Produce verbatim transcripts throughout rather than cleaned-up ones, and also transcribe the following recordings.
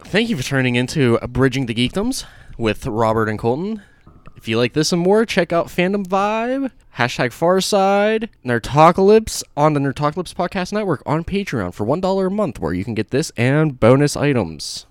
Thank you for turning into Bridging the Geekdoms with Robert and Colton. If you like this and more, check out Fandom Vibe, hashtag Farside, Nerdtocalypse on the Nerdtocalypse Podcast Network on Patreon for one dollar a month, where you can get this and bonus items.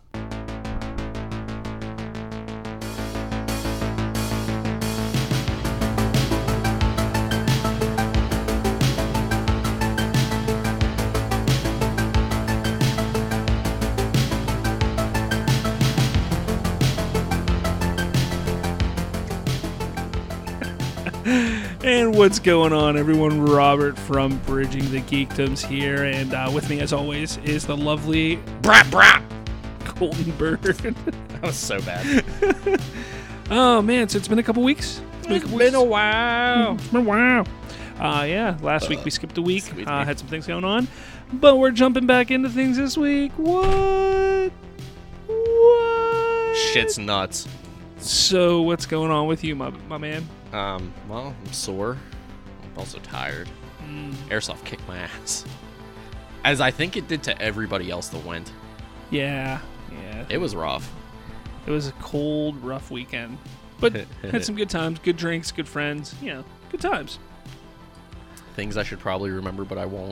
And what's going on, everyone? Robert from Bridging the Geekdoms here, and uh, with me, as always, is the lovely Brat Brat! Colton Bird. That was so bad. Oh, man, so it's been a couple weeks. It's been, it's been a while. It's been a while. Uh, yeah, last uh, week we skipped a week, uh, me. had some things going on, but we're jumping back into things this week. What? What? Shit's nuts. So, what's going on with you, my, my man? Um, well, I'm sore. I'm also tired. Mm. Airsoft kicked my ass. As I think it did to everybody else that went. Yeah, yeah. It was rough. It was a cold, rough weekend. But had some good times, good drinks, good friends. You know, good times. Things I should probably remember, but I won't.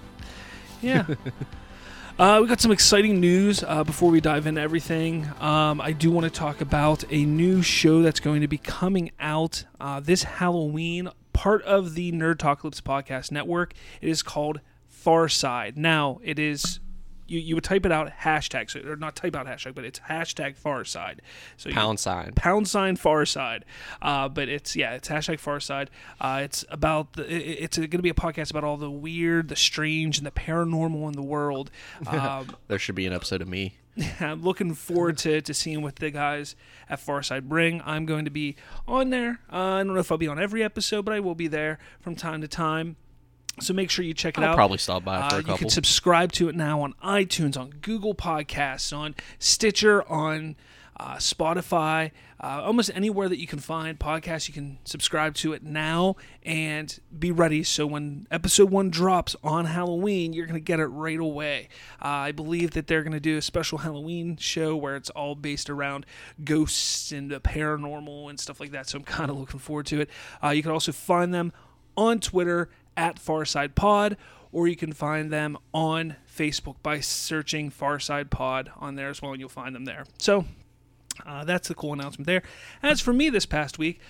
Yeah. Uh, we got some exciting news uh, before we dive into everything. Um, I do want to talk about a new show that's going to be coming out uh, this Halloween, part of the Nerdtocalypse Podcast Network. It is called Farside. Now, it is, you, you would type it out, hashtag, so, or not type out hashtag, but it's hashtag Farside. So Pound you, sign. Pound sign Farside. Uh, but it's, yeah, it's hashtag Farside. Uh, it's about, the, it, it's going to be a podcast about all the weird, the strange, and the paranormal in the world. Um, there should be an episode of me. I'm looking forward to, to seeing what the guys at Farside bring. I'm going to be on there. Uh, I don't know if I'll be on every episode, but I will be there from time to time. So make sure you check it I'll out. probably stop by for uh, a couple. You can subscribe to it now on iTunes, on Google Podcasts, on Stitcher, on uh, Spotify, uh, almost anywhere that you can find podcasts. You can subscribe to it now and be ready. So when episode one drops on Halloween, you're going to get it right away. Uh, I believe that they're going to do a special Halloween show where it's all based around ghosts and the paranormal and stuff like that. So I'm kind of looking forward to it. Uh, you can also find them on Twitter at Farside Pod, or you can find them on Facebook by searching Farside Pod on there as well, and you'll find them there. So uh, that's the cool announcement there. As for me this past week,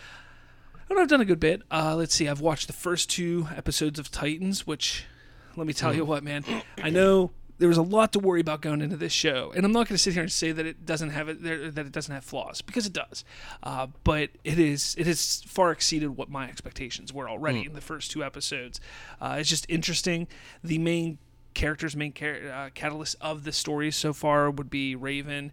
I know I've done a good bit. Uh, let's see, I've watched the first two episodes of Titans, which, let me tell you what, man, I know there was a lot to worry about going into this show, and I'm not going to sit here and say that it doesn't have it that it doesn't have flaws, because it does. Uh, but it is it has far exceeded what my expectations were already mm. in the first two episodes. Uh, it's just interesting. The main characters, main char- uh, catalyst of the stories so far would be Raven,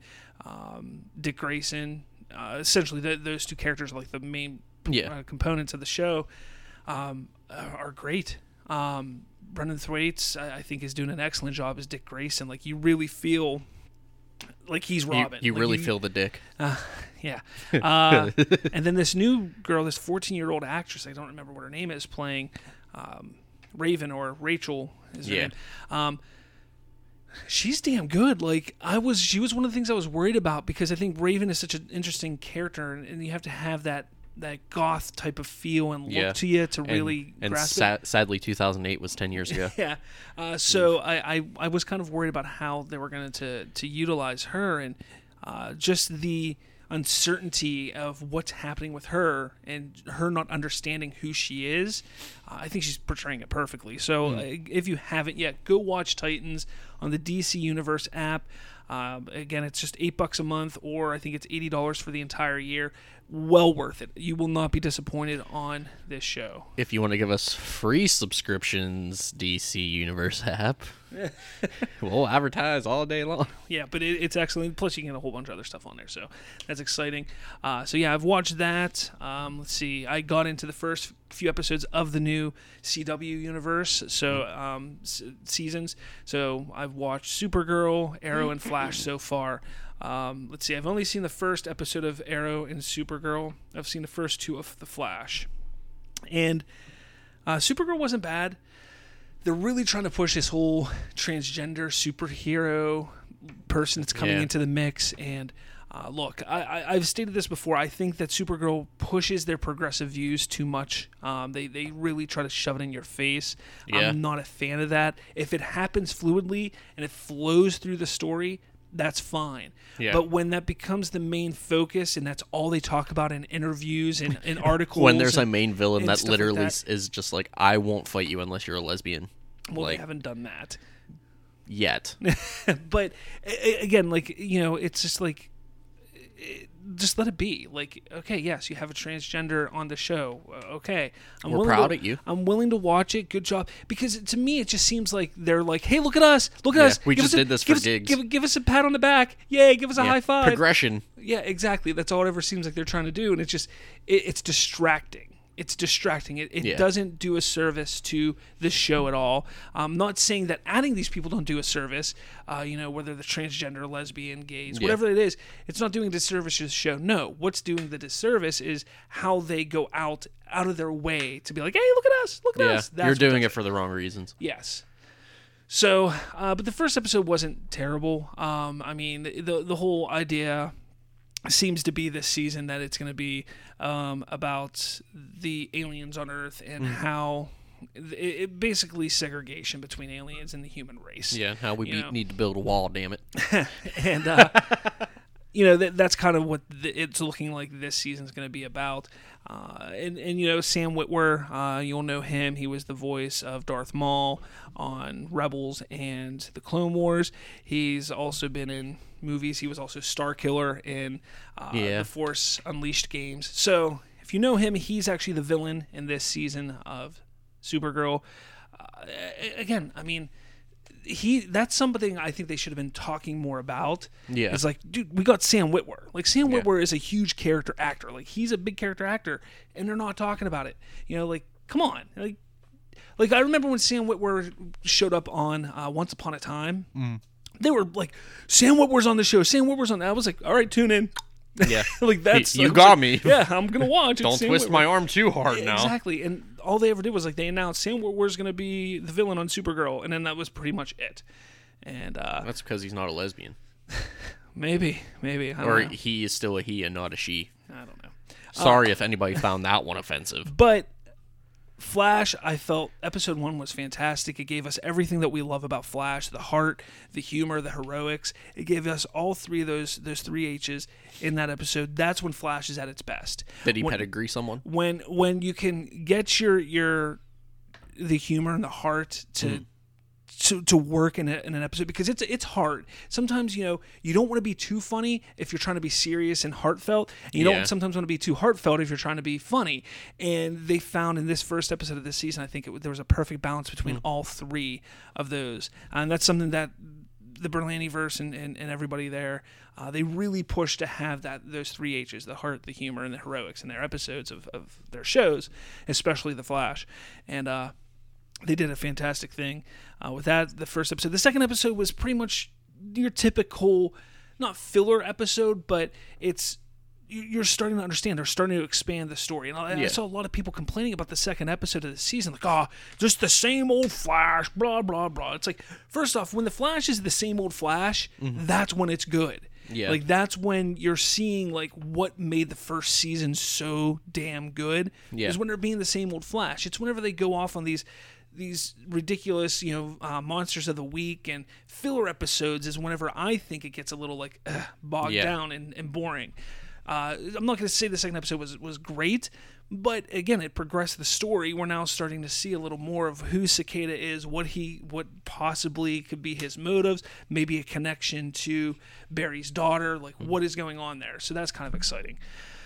um, Dick Grayson. Uh, essentially, the, those two characters are like the main yeah. uh, components of the show. Um, are great. Um, Brendan Thwaites, I think, is doing an excellent job as Dick Grayson. Like, you really feel like he's Robin. You, you like really you, feel the dick. Uh, yeah. Uh, and then this new girl, this fourteen-year-old actress, I don't remember what her name is, playing um, Raven, or Rachel is her yeah. name. Um, she's damn good. Like, I was, she was one of the things I was worried about, because I think Raven is such an interesting character, and, and you have to have that that goth type of feel and look yeah. to you to and, really and grasp sa- it. Sadly, two thousand eight was ten years ago. yeah. Uh, so I, I, I was kind of worried about how they were going to to utilize her, and uh, just the uncertainty of what's happening with her and her not understanding who she is. Uh, I think she's portraying it perfectly. So mm. uh, if you haven't yet, go watch Titans on the D C Universe app. Uh, again, it's just eight bucks a month, or I think it's eighty dollars for the entire year. Well worth it. You will not be disappointed on this show. If you want to give us free subscriptions, D C Universe app, we'll advertise all day long. Yeah, but it, it's excellent. Plus, you can get a whole bunch of other stuff on there, so that's exciting. Uh, so yeah, I've watched that. Um, let's see. I got into the first few episodes of the new C W universe, so um, s- seasons. So I've watched Supergirl, Arrow, and Flash so far. Um, let's see, I've only seen the first episode of Arrow and Supergirl. I've seen the first two of The Flash. And uh, Supergirl wasn't bad. They're really trying to push this whole transgender superhero person that's coming Yeah. into the mix. And uh, look, I, I, I've stated this before. I think that Supergirl pushes their progressive views too much. Um, they they really try to shove it in your face. Yeah. I'm not a fan of that. If it happens fluidly and it flows through the story, that's fine. Yeah. But when that becomes the main focus and that's all they talk about in interviews and in articles, When there's and, a main villain and that stuff like literally that. s is just like, I won't fight you unless you're a lesbian. well, like, they haven't done that. yet. But a- a- again, like, you know, it's just like, it- just let it be. Like, okay, yes, you have a transgender on the show. Uh, okay, I'm We're willing proud to, of you. I'm willing to watch it. Good job. Because to me, it just seems like they're like, hey, look at us, look at Yeah, us. we Give just us a- did this give for us- gigs. Give, give us a pat on the back. Yay! Give us a Yeah. high five. Progression. Yeah, exactly. That's all it ever seems like they're trying to do, and it's just it, it's distracting. It's distracting. It, it Yeah. doesn't do a service to the show at all. I'm not saying that adding these people don't do a service. Uh, you know, whether they're transgender, lesbian, gays, Yeah. whatever it is, it's not doing a disservice to the show. No, what's doing the disservice is how they go out out of their way to be like, hey, look at us, look at Yeah, us. That's you're what doing does it for the wrong reasons. Yes. So, uh, but the first episode wasn't terrible. Um, I mean, the the whole idea seems to be this season that it's going to be um, about the aliens on Earth and Mm. how it, it basically segregation between aliens and the human race. Yeah, how we You be, know. need to build a wall, damn it. And uh, you know that that's kind of what the, it's looking like this season's going to be about. Uh, and and you know Sam Witwer, uh, you'll know him. He was the voice of Darth Maul on Rebels and the Clone Wars. He's also been in movies. He was also Starkiller in uh, Yeah. the Force Unleashed games. So if you know him, he's actually the villain in this season of Supergirl. Uh, a- again, I mean. He that's something I think they should have been talking more about. Yeah. It's like, dude, we got Sam Witwer. Like Sam Yeah. Witwer is a huge character actor. Like he's a big character actor, and they're not talking about it. You know, like come on. Like, like I remember when Sam Witwer showed up on uh, Once Upon a Time. Mm. They were like, Sam Witwer's on the show. Sam Witwer's on. I was like, all right, tune in. Yeah. Like that's You I was got like, me. Yeah, I'm gonna watch. it. Don't Sam twist Witwer. my arm too hard now. Exactly, and all they ever did was like they announced Sam Witwer's gonna be the villain on Supergirl, and then that was pretty much it. And uh, That's because he's not a lesbian. maybe, maybe, I don't Or know. he is still a he and not a she. I don't know. Sorry if anybody found that one offensive. But Flash, I felt episode one was fantastic. It gave us everything that we love about Flash: the heart, the humor, the heroics. It gave us all three of those those three H's in that episode. That's when Flash is at its best. Did he when, pedigree someone? when when you can get your your the humor and the heart to. Mm. To, to work in, a, in an episode because it's it's hard. Sometimes you know you don't want to be too funny if you're trying to be serious and heartfelt. And you Yeah. don't sometimes want to be too heartfelt if you're trying to be funny. And they found in this first episode of this season, I think it, there was a perfect balance between Mm. all three of those, and that's something that the Berlantiverse and, and, and everybody there uh, they really pushed to have that those three H's: the heart, the humor, and the heroics in their episodes of, of their shows, especially The Flash. And uh, they did a fantastic thing uh, with that. The first episode, the second episode was pretty much your typical, not filler episode, but it's you- you're starting to understand. They're starting to expand the story, and I, I Yeah. saw a lot of people complaining about the second episode of the season, like, "Oh, just the same old Flash, blah blah blah." It's like, first off, when the Flash is the same old Flash, that's when it's good. Yeah. Like that's when you're seeing like what made the first season so damn good. Yeah. Is when they're being the same old Flash. It's whenever they go off on these these ridiculous, you know, uh, monsters of the week and filler episodes is whenever I think it gets a little like ugh, bogged Yeah. down and, and boring. Uh, I'm not going to say the second episode was was great, but again, it progressed the story. We're now starting to see a little more of who Cicada is, what he, what possibly could be his motives, maybe a connection to Barry's daughter, like what is going on there. So that's kind of exciting.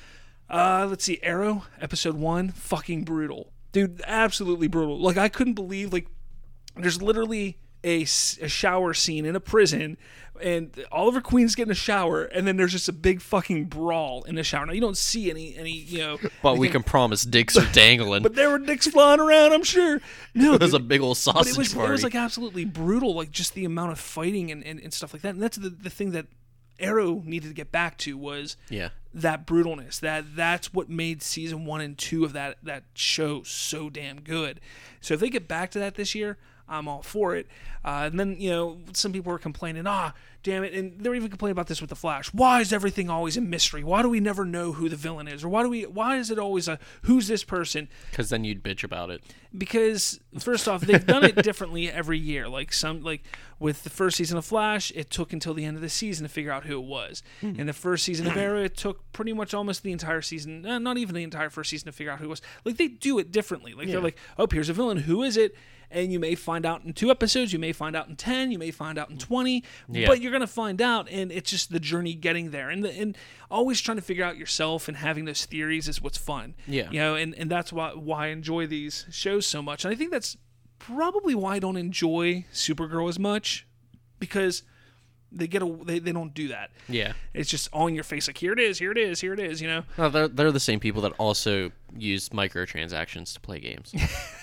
Uh, let's see, Arrow episode one, fucking brutal, dude, absolutely brutal. Like I couldn't believe like there's literally a, s- a shower scene in a prison. And Oliver Queen's getting a shower, and then there's just a big fucking brawl in the shower. Now you don't see any, any, you know. But we anything- can promise dicks are dangling. But there were dicks flying around, I'm sure. No, it was dude, a big old but sausage it was party. it was like absolutely brutal, like just the amount of fighting and, and, and stuff like that. And that's the the thing that Arrow needed to get back to was yeah. that brutalness. That that's what made season one and two of that that show so damn good. So if they get back to that this year, I'm all for it. Uh, and then, you know, some people were complaining, ah, damn it. And they're even complaining about this with The Flash. Why is everything always a mystery? Why do we never know who the villain is? Or why do we? Why is it always a who's this person? Because then you'd bitch about it. Because first off, they've done it differently every year. Like some, like with the first season of Flash, it took until the end of the season to figure out who it was. Mm. In the first season of Arrow, it took pretty much almost the entire season, eh, not even the entire first season, to figure out who it was. Like they do it differently. Like yeah. they're like, oh, here's a villain. Who is it? And you may find out in two episodes, you may find out in ten, you may find out in twenty, yeah. but you're going to find out, and it's just the journey getting there. And the, and always trying to figure out yourself and having those theories is what's fun. Yeah. You know, and, and that's why, why I enjoy these shows so much. And I think that's probably why I don't enjoy Supergirl as much, because they get a, they, they don't do that. Yeah. It's just all in your face, like, here it is, here it is, here it is, you know? No, they're, they're the same people that also use microtransactions to play games.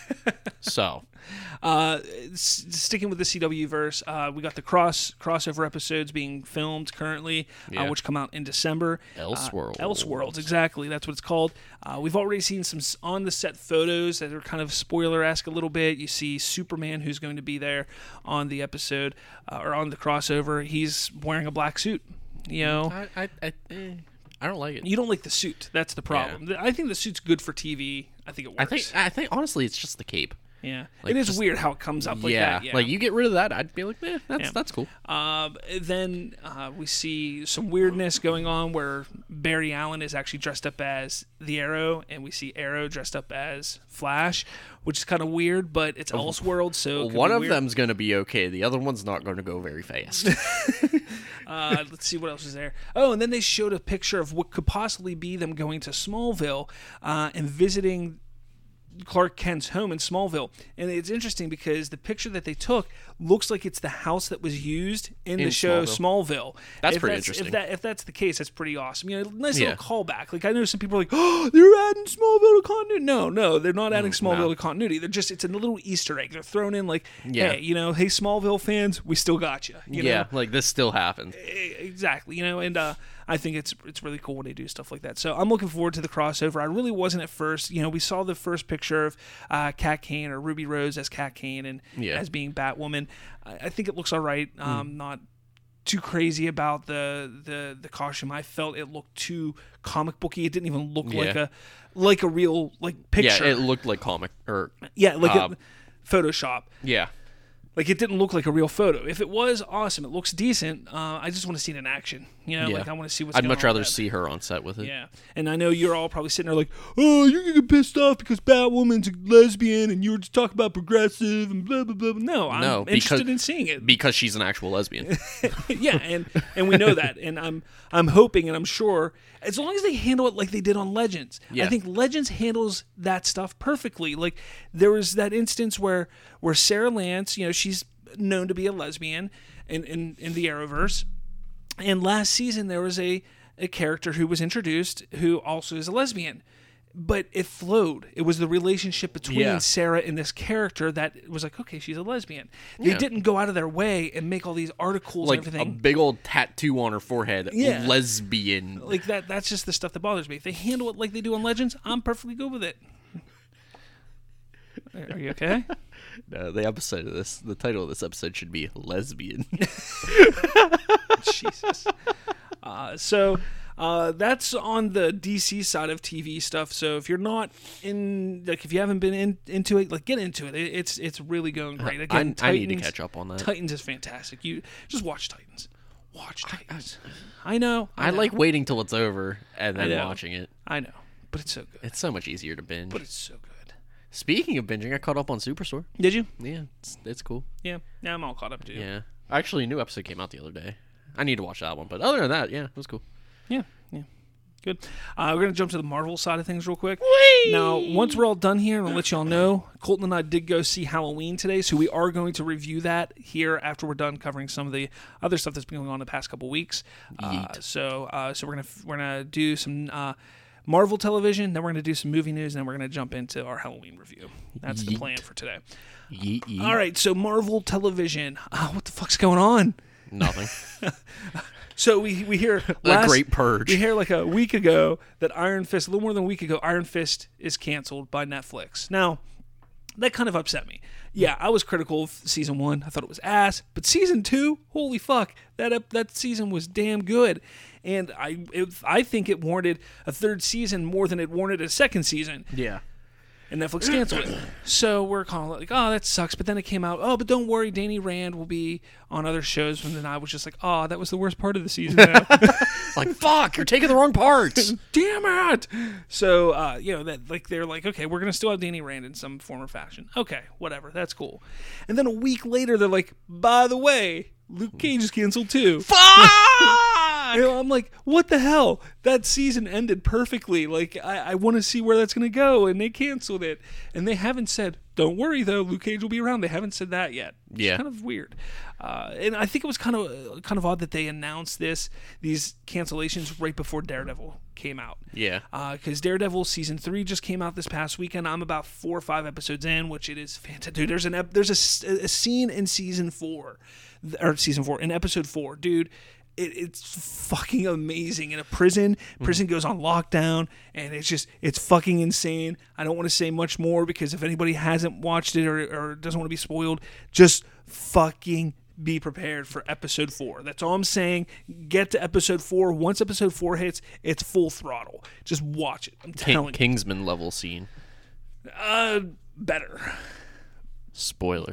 So... Uh, s- sticking with the C W verse, uh, we got the cross crossover episodes being filmed currently, yeah. uh, which come out in December. Elseworlds. Uh, Elseworlds, exactly. That's what it's called. Uh, we've already seen some on the set photos that are kind of spoiler-esque a little bit. You see Superman, who's going to be there on the episode uh, or on the crossover. He's wearing a black suit. You know, I I I, eh, I don't like it. You don't like the suit. That's the problem. Yeah. I think the suit's good for T V. I think it works. I think I think honestly, it's just the cape. Yeah, like it is just, weird how it comes up like yeah, that. Yeah, like you get rid of that, I'd be like, eh, that's yeah. that's cool. Um, then uh, we see some weirdness going on where Barry Allen is actually dressed up as the Arrow, and we see Arrow dressed up as Flash, which is kind of weird, but it's oh, Elseworld, so well, one of weird. them's going to be okay. The other one's not going to go very fast. uh, let's see what else is there. Oh, and then they showed a picture of what could possibly be them going to Smallville uh, and visiting Clark Kent's home in Smallville. And it's interesting because the picture that they took looks like it's the house that was used in, in the show Smallville. Smallville. That's if pretty that's, interesting. If, that, if that's the case, that's pretty awesome. You know, nice yeah. little callback. Like I know some people are like, oh, they're adding Smallville to continuity. No, no, they're not adding Smallville no. to continuity. They're just, it's a little Easter egg. They're thrown in like, yeah. hey, you know, hey, Smallville fans, we still got you. you yeah, know? like this still happened. Exactly. You know, and uh, I think it's it's really cool when they do stuff like that. So I'm looking forward to the crossover. I really wasn't at first. You know, we saw the first picture of uh, Kat Kane or Ruby Rose as Kat Kane and yeah. as being Batwoman. I, I think it looks all right. Um, mm. Not too crazy about the, the the costume. I felt it looked too comic booky. It didn't even look yeah. like a like a real like picture. Yeah, it looked like comic or yeah, like uh, a Photoshop. Yeah. Like, it didn't look like a real photo. If it was, awesome. It looks decent. Uh, I just want to see it in action. You know, yeah. like, I want to see what's I'd going on. I'd much rather with that. see her on set with it. Yeah. And I know you're all probably sitting there like, oh, you're going to get pissed off because Batwoman's a lesbian and you were just talking about progressive and blah, blah, blah. No, I'm no, interested because, in seeing it. Because she's an actual lesbian. yeah, and, and we know that. And I'm I'm hoping and I'm sure, as long as they handle it like they did on Legends. Yeah. I think Legends handles that stuff perfectly. Like, there was that instance where, where Sarah Lance, you know, she's known to be a lesbian in, in, in the Arrowverse. And last season there was a, a character who was introduced who also is a lesbian. But it flowed. It was the relationship between yeah. Sarah and this character that was like, okay, she's a lesbian. They yeah. didn't go out of their way and make all these articles like and everything. A big old tattoo on her forehead. Yeah. Lesbian. Like that. That's just the stuff that bothers me. If they handle it like they do on Legends, I'm perfectly good with it. Are you okay? No, the episode of this, the title of this episode should be Lesbian. Jesus. Uh, so uh, that's on the D C side of T V stuff. So if you're not in, like, if you haven't been in, into it, like, get into it. it it's it's really going great. Again, I, I Titans, need to catch up on that. Titans is fantastic. You just watch Titans. Watch Titans. I, I know. I, I know. like waiting till it's over and then watching it. I know, but it's so good. It's so much easier to binge. But it's so good. Speaking of binging, I caught up on Superstore. Did you? Yeah, it's, it's cool. Yeah, yeah, I'm all caught up too. Yeah, actually, a new episode came out the other day. I need to watch that one, but other than that, yeah, it was cool. Yeah, yeah, good. Uh, we're gonna jump to the Marvel side of things real quick. Whee! Now, once we're all done here, and I'll let y'all know, Colton and I did go see Halloween today, so we are going to review that here after we're done covering some of the other stuff that's been going on the past couple weeks. Uh, so, uh, so we're gonna we're gonna do some. Uh, Marvel television, then we're going to do some movie news, and then we're going to jump into our Halloween review. That's yeet. the plan for today. Yeet, yeet. All right, so Marvel television. Uh, what the fuck's going on? Nothing. So we we hear last, a great purge. We hear like a week ago that Iron Fist, a little more than a week ago, Iron Fist is canceled by Netflix. Now, that kind of upset me. Yeah, I was critical of season one. I thought it was ass. But season two, holy fuck, that ep- that season was damn good. And I it, I think it warranted a third season more than it warranted a second season. Yeah. And Netflix canceled it. So we're kind of like, oh, that sucks. But then it came out, oh, but don't worry, Danny Rand will be on other shows. And then I was just like, oh, that was the worst part of the season now. Like, fuck, you're taking the wrong parts. Damn it. So, uh, you know, that like they're like, okay, we're going to still have Danny Rand in some form or fashion. Okay, whatever. That's cool. And then a week later, they're like, by the way, Luke Cage is canceled too. Fuck! You know, I'm like, what the hell? That season ended perfectly. Like, I, I want to see where that's going to go, and they canceled it. And they haven't said, don't worry, though, Luke Cage will be around. They haven't said that yet. It's Yeah. kind of weird. Uh, and I think it was kind of kind of odd that they announced this, these cancellations right before Daredevil came out. Yeah. Because uh, Daredevil season three just came out this past weekend. I'm about four or five episodes in, which it is fantastic. Dude, there's an ep- there's a, a scene in season four, or season four, in episode four, dude. It, it's fucking amazing. In a prison, prison goes on lockdown, and it's just, it's fucking insane. I don't want to say much more because if anybody hasn't watched it or, or doesn't want to be spoiled, just fucking be prepared for episode four. That's all I'm saying. Get to episode four. Once episode four hits, it's full throttle. Just watch it. I'm King, telling Kingsman level scene. you. Uh, better. Spoiler.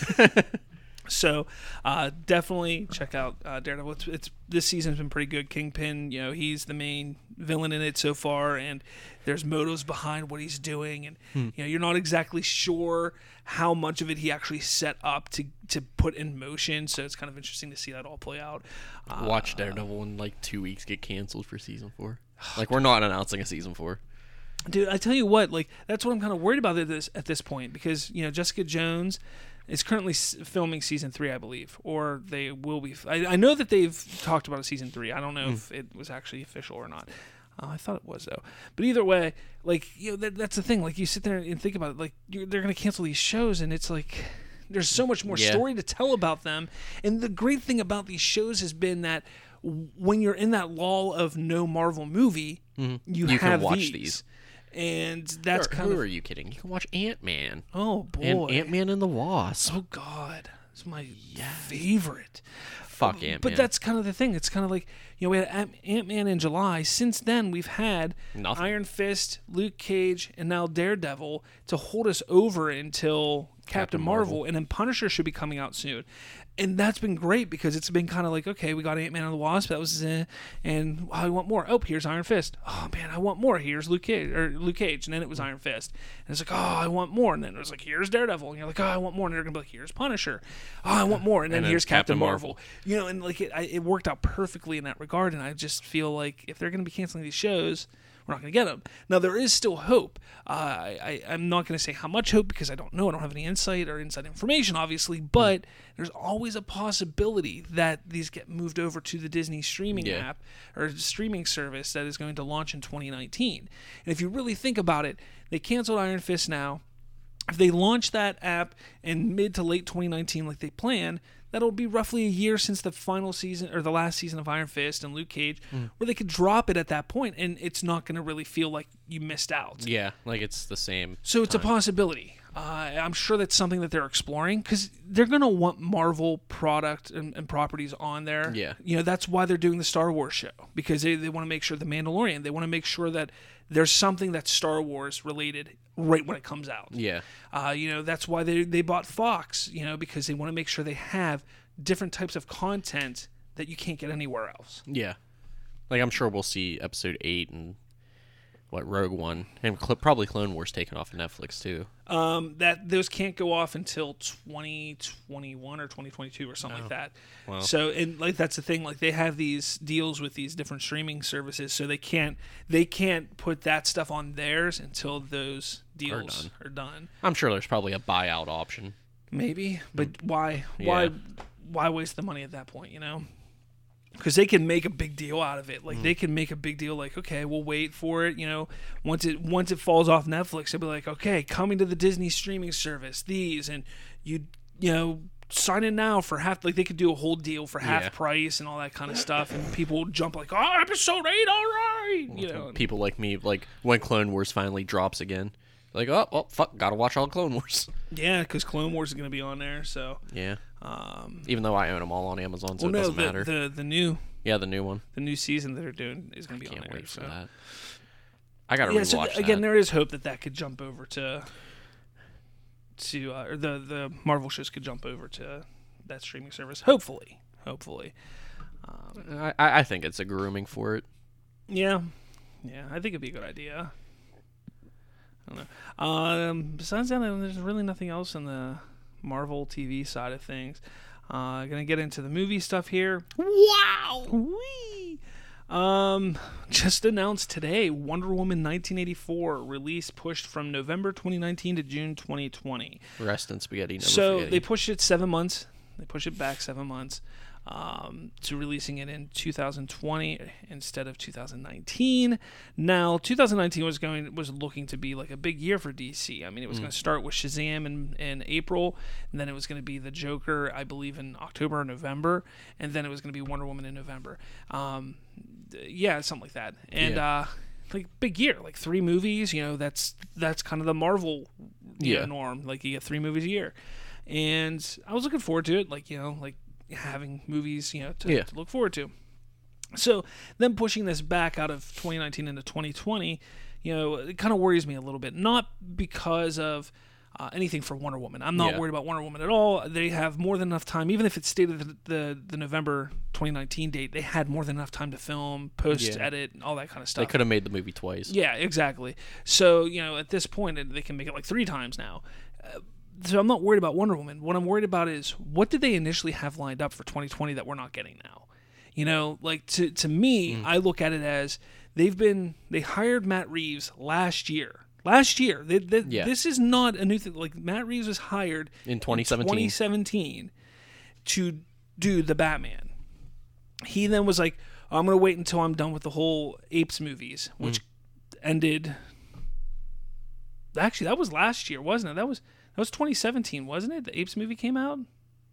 So, uh, definitely check out uh, Daredevil. It's, it's this season's been pretty good. Kingpin, you know, he's the main villain in it so far, and there's motives behind what he's doing, and Hmm. you know, you're not exactly sure how much of it he actually set up to to put in motion. So it's kind of interesting to see that all play out. Uh, Watch Daredevil in like two weeks get canceled for season four. Like, we're not announcing a season four. Dude, I tell you what, like that's what I'm kind of worried about at this at this point because you know Jessica Jones is currently s- filming season three, I believe, or they will be. F- I, I know that they've talked about a season three. I don't know Mm. if it was actually official or not. Uh, I thought it was though. But either way, like you know, that, that's the thing. Like you sit there and think about it. Like you're, they're going to cancel these shows, and it's like there's so much more Yeah. story to tell about them. And the great thing about these shows has been that w- when you're in that lull of no Marvel movie, you, You can have watch these. these. And that's Who- kind who of are you kidding? You can watch Ant-Man. oh boy, And Ant-Man and the Wasp. oh god, it's my favorite. Fuck Ant-Man. But that's kind of the thing. It's kind of like you know we had Ant- Ant-Man in July. Since then, we've had Nothing. Iron Fist, Luke Cage, and now Daredevil to hold us over until Captain, Captain Marvel. Marvel. And then Punisher should be coming out soon. And that's been great because it's been kind of like, okay, we got Ant-Man and the Wasp. That was, eh, and oh, I want more. Oh, here's Iron Fist. Oh man, I want more. Here's Luke Cage, or Luke Cage, and then it was Iron Fist. And it's like, oh, I want more. And then it was like, here's Daredevil. And you're like, oh, I want more. And they're gonna be like, here's Punisher. Oh, I want more. And then, And then here's Captain, Captain Marvel. Marvel. You know, and like it, I, it worked out perfectly in that regard. And I just feel like if they're gonna be canceling these shows, we're not going to get them. Now, there is still hope. Uh, I, I, I'm not going to say how much hope because I don't know. I don't have any insight or inside information, obviously. But mm. there's always a possibility that these get moved over to the Disney streaming Yeah. app or streaming service that is going to launch in twenty nineteen. And if you really think about it, they canceled Iron Fist now. If they launch that app in mid to late twenty nineteen like they plan, that'll be roughly a year since the final season or the last season of Iron Fist and Luke Cage, mm. where they could drop it at that point and it's not going to really feel like you missed out. Yeah, like it's the same. So it's time. a possibility. Uh, I'm sure that's something that they're exploring because they're going to want Marvel product and, and properties on there. Yeah. You know, that's why they're doing the Star Wars show because they, they want to make sure the Mandalorian, they want to make sure that there's something that's Star Wars related right when it comes out. Yeah. Uh, you know, that's why they, they bought Fox, you know, because they want to make sure they have different types of content that you can't get anywhere else. Yeah. Like, I'm sure we'll see episode eight and, what, Rogue One. And cl- probably Clone Wars taken off of Netflix, too. Um, that those can't go off until twenty twenty-one or twenty twenty-two or something Oh. like that. Wow. So, and like that's the thing. Like they have these deals with these different streaming services, so they can't they can't put that stuff on theirs until those deals done. are done. I'm sure there's probably a buyout option. Maybe, but why? Yeah. Why? Why waste the money at that point? You know, because they can make a big deal out of it. Like Mm. they can make a big deal. Like, okay, we'll wait for it. You know, once it once it falls off Netflix, they'll be like, okay, coming to the Disney streaming service. These and you you know sign in now for half. Like they could do a whole deal for half Yeah. price and all that kind of stuff. And people will jump like, oh, episode eight, all right. You know, People like me, like, when Clone Wars finally drops again. Like, oh, well, fuck, gotta watch all Clone Wars. Yeah, because Clone Wars is going to be on there. So Yeah. um, Even though I own them all on Amazon, so well, it no, doesn't the, matter. the the new Yeah, the new one. the new season that they're doing is going to be Can't on there. wait for so. that. I gotta Yeah, rewatch so th- that. again, there is hope that that could jump over to to uh, or the the Marvel shows could jump over to that streaming service. Hopefully, hopefully. Um, I, I think it's a grooming for it. yeah, yeah, I think it'd be a good idea. I don't know. Um, besides that, there's really nothing else in the Marvel T V side of things. Uh, gonna get into the movie stuff here. Wow! Whee! Um, just announced today, Wonder Woman nineteen eighty-four release pushed from November twenty nineteen to June twenty twenty. Rest in spaghetti. Never So forgetting. they pushed it seven months. They pushed it back seven months um, to releasing it in two thousand twenty instead of two thousand nineteen. Now, two thousand nineteen was going was looking to be like a big year for D C. I mean, it was Mm. going to start with Shazam in, in April, and then it was going to be the Joker, I believe, in October or November, and then it was going to be Wonder Woman in November. Um, yeah, something like that. And Yeah. uh, like big year, like three movies. You know, that's that's kind of the Marvel you Yeah. know, norm. Like you get three movies a year, and I was looking forward to it. Like you know, like having movies, you know, to, Yeah. to look forward to. So them pushing this back out of twenty nineteen into twenty twenty, you know, it kind of worries me a little bit. Not because of uh, anything for Wonder Woman. I'm not Yeah. worried about Wonder Woman at all. They have more than enough time, even if it's stated the the, the November twenty nineteen date. They had more than enough time to film, post, Yeah. edit, all that kind of They stuff. could have made the movie twice. Yeah, exactly. So, you know, at this point, they can make it like three times now. Uh, so I'm not worried about Wonder Woman. What I'm worried about is what did they initially have lined up for twenty twenty that we're not getting now? You know, like to to me, I look at it as they've been they hired Matt Reeves last year. Last year, they, they, Yeah. this is not a new thing. Like Matt Reeves was hired In twenty seventeen. twenty seventeen to do the Batman. He then was like, oh, I'm going to wait until I'm done with the whole Apes movies, which ended. Actually, that was last year, wasn't it? That was that was twenty seventeen, wasn't it? The Apes movie came out.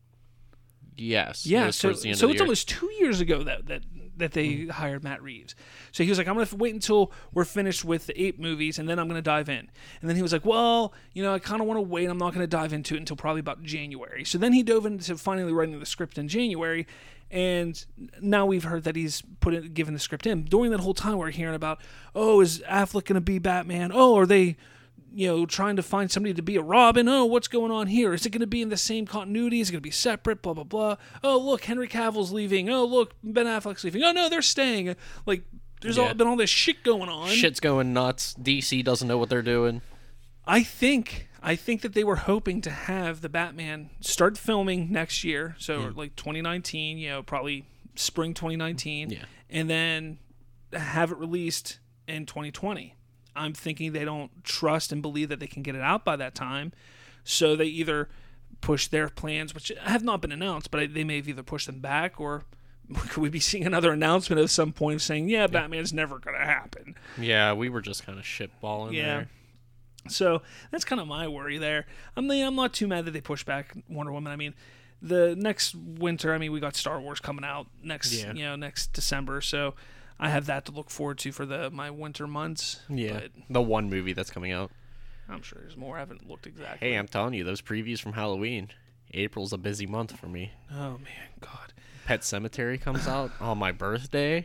Yes. it Yeah, was so towards the end so of the it's year. almost two years ago that that that they hired Matt Reeves. So he was like, I'm going to wait until we're finished with the Ape movies, and then I'm going to dive in. And then he was like, well, you know, I kind of want to wait. I'm not going to dive into it until probably about January. So then he dove into finally writing the script in January, and now we've heard that he's put it, given the script in. During that whole time, we're hearing about, oh, is Affleck going to be Batman? Oh, are they, you know, trying to find somebody to be a Robin? Oh, what's going on here? Is it going to be in the same continuity? Is it going to be separate? Blah, blah, blah. Oh, look, Henry Cavill's leaving. Oh, look, Ben Affleck's leaving. Oh, no, they're staying. Like, there's Yeah. all, been all this shit going on. Shit's going nuts. D C doesn't know what they're doing. I think I think that they were hoping to have the Batman start filming next year, so like twenty nineteen, you know, probably spring twenty nineteen, Yeah. and then have it released in twenty twenty. I'm thinking they don't trust and believe that they can get it out by that time, so they either push their plans, which have not been announced, but they may have either pushed them back, or could we be seeing another announcement at some point saying, yeah, Batman's never going to happen. Yeah, we were just kind of shitballing Yeah. there. So that's kind of my worry there. I'm I'm not too mad that they pushed back Wonder Woman. I mean, the next winter, I mean, we got Star Wars coming out next, Yeah. you know, next December. So I have that to look forward to for the my winter months. Yeah. But The one movie that's coming out. I'm sure there's more. I haven't looked exactly. Hey, I'm telling you, those previews from Halloween. April's a busy month for me. Oh man, God. Pet Cemetery comes out on my birthday.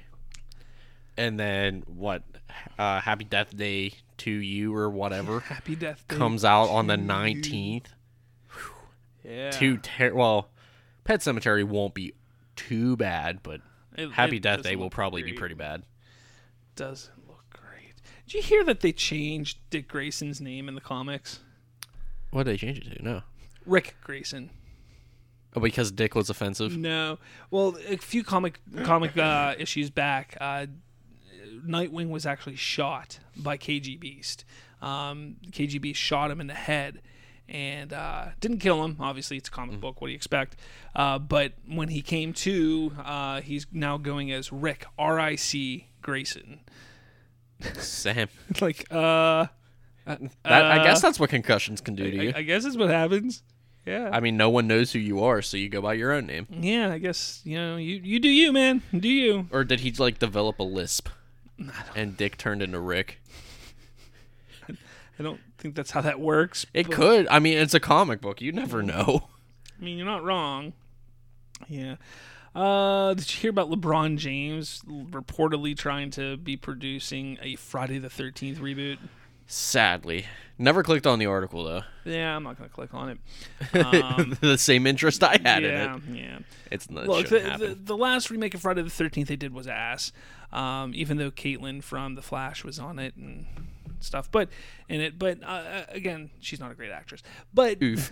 And then what? Uh, Happy Death Day to You or whatever Happy Death Day. comes out on the to you. nineteenth. Yeah. Too ter- well, Pet Cemetery won't be too bad, but It- Happy it Death doesn't Day will look probably be great. pretty bad. Doesn't look great. Did you hear that they changed Dick Grayson's name in the comics? What did they change it to? No. Rick Grayson. Oh, because Dick was offensive? No. Well, a few comic comic uh, issues back, uh, Nightwing was actually shot by K G Beast. Um, K G Beast shot him in the head and uh, didn't kill him. Obviously, it's a comic book. What do you expect? Uh, but when he came to, uh, he's now going as Rick, R I C Grayson. Sam. like, uh... That, I Uh, guess that's what concussions can do to you. I, I guess that's what happens. Yeah. I mean, no one knows who you are, so you go by your own name. yeah, I guess, you know, you, you do you, man. Do you. Or did he, like, develop a lisp? And Dick turned into Rick? I don't think that's how that works. It but, could. I mean, it's a comic book. You never know. I mean, you're not wrong. Yeah. Uh, did you hear about LeBron James reportedly trying to be producing a Friday the thirteenth reboot? Sadly. Never clicked on the article, though. Yeah, I'm not going to click on it. Um, the same interest I had yeah, in it. yeah. It's not. Look, the, shouldn't the, happen. the last remake of Friday the thirteenth they did was ass. Um, even though Caitlyn from The Flash was on it and stuff, but in it, but uh, again, she's not a great actress. But Oof.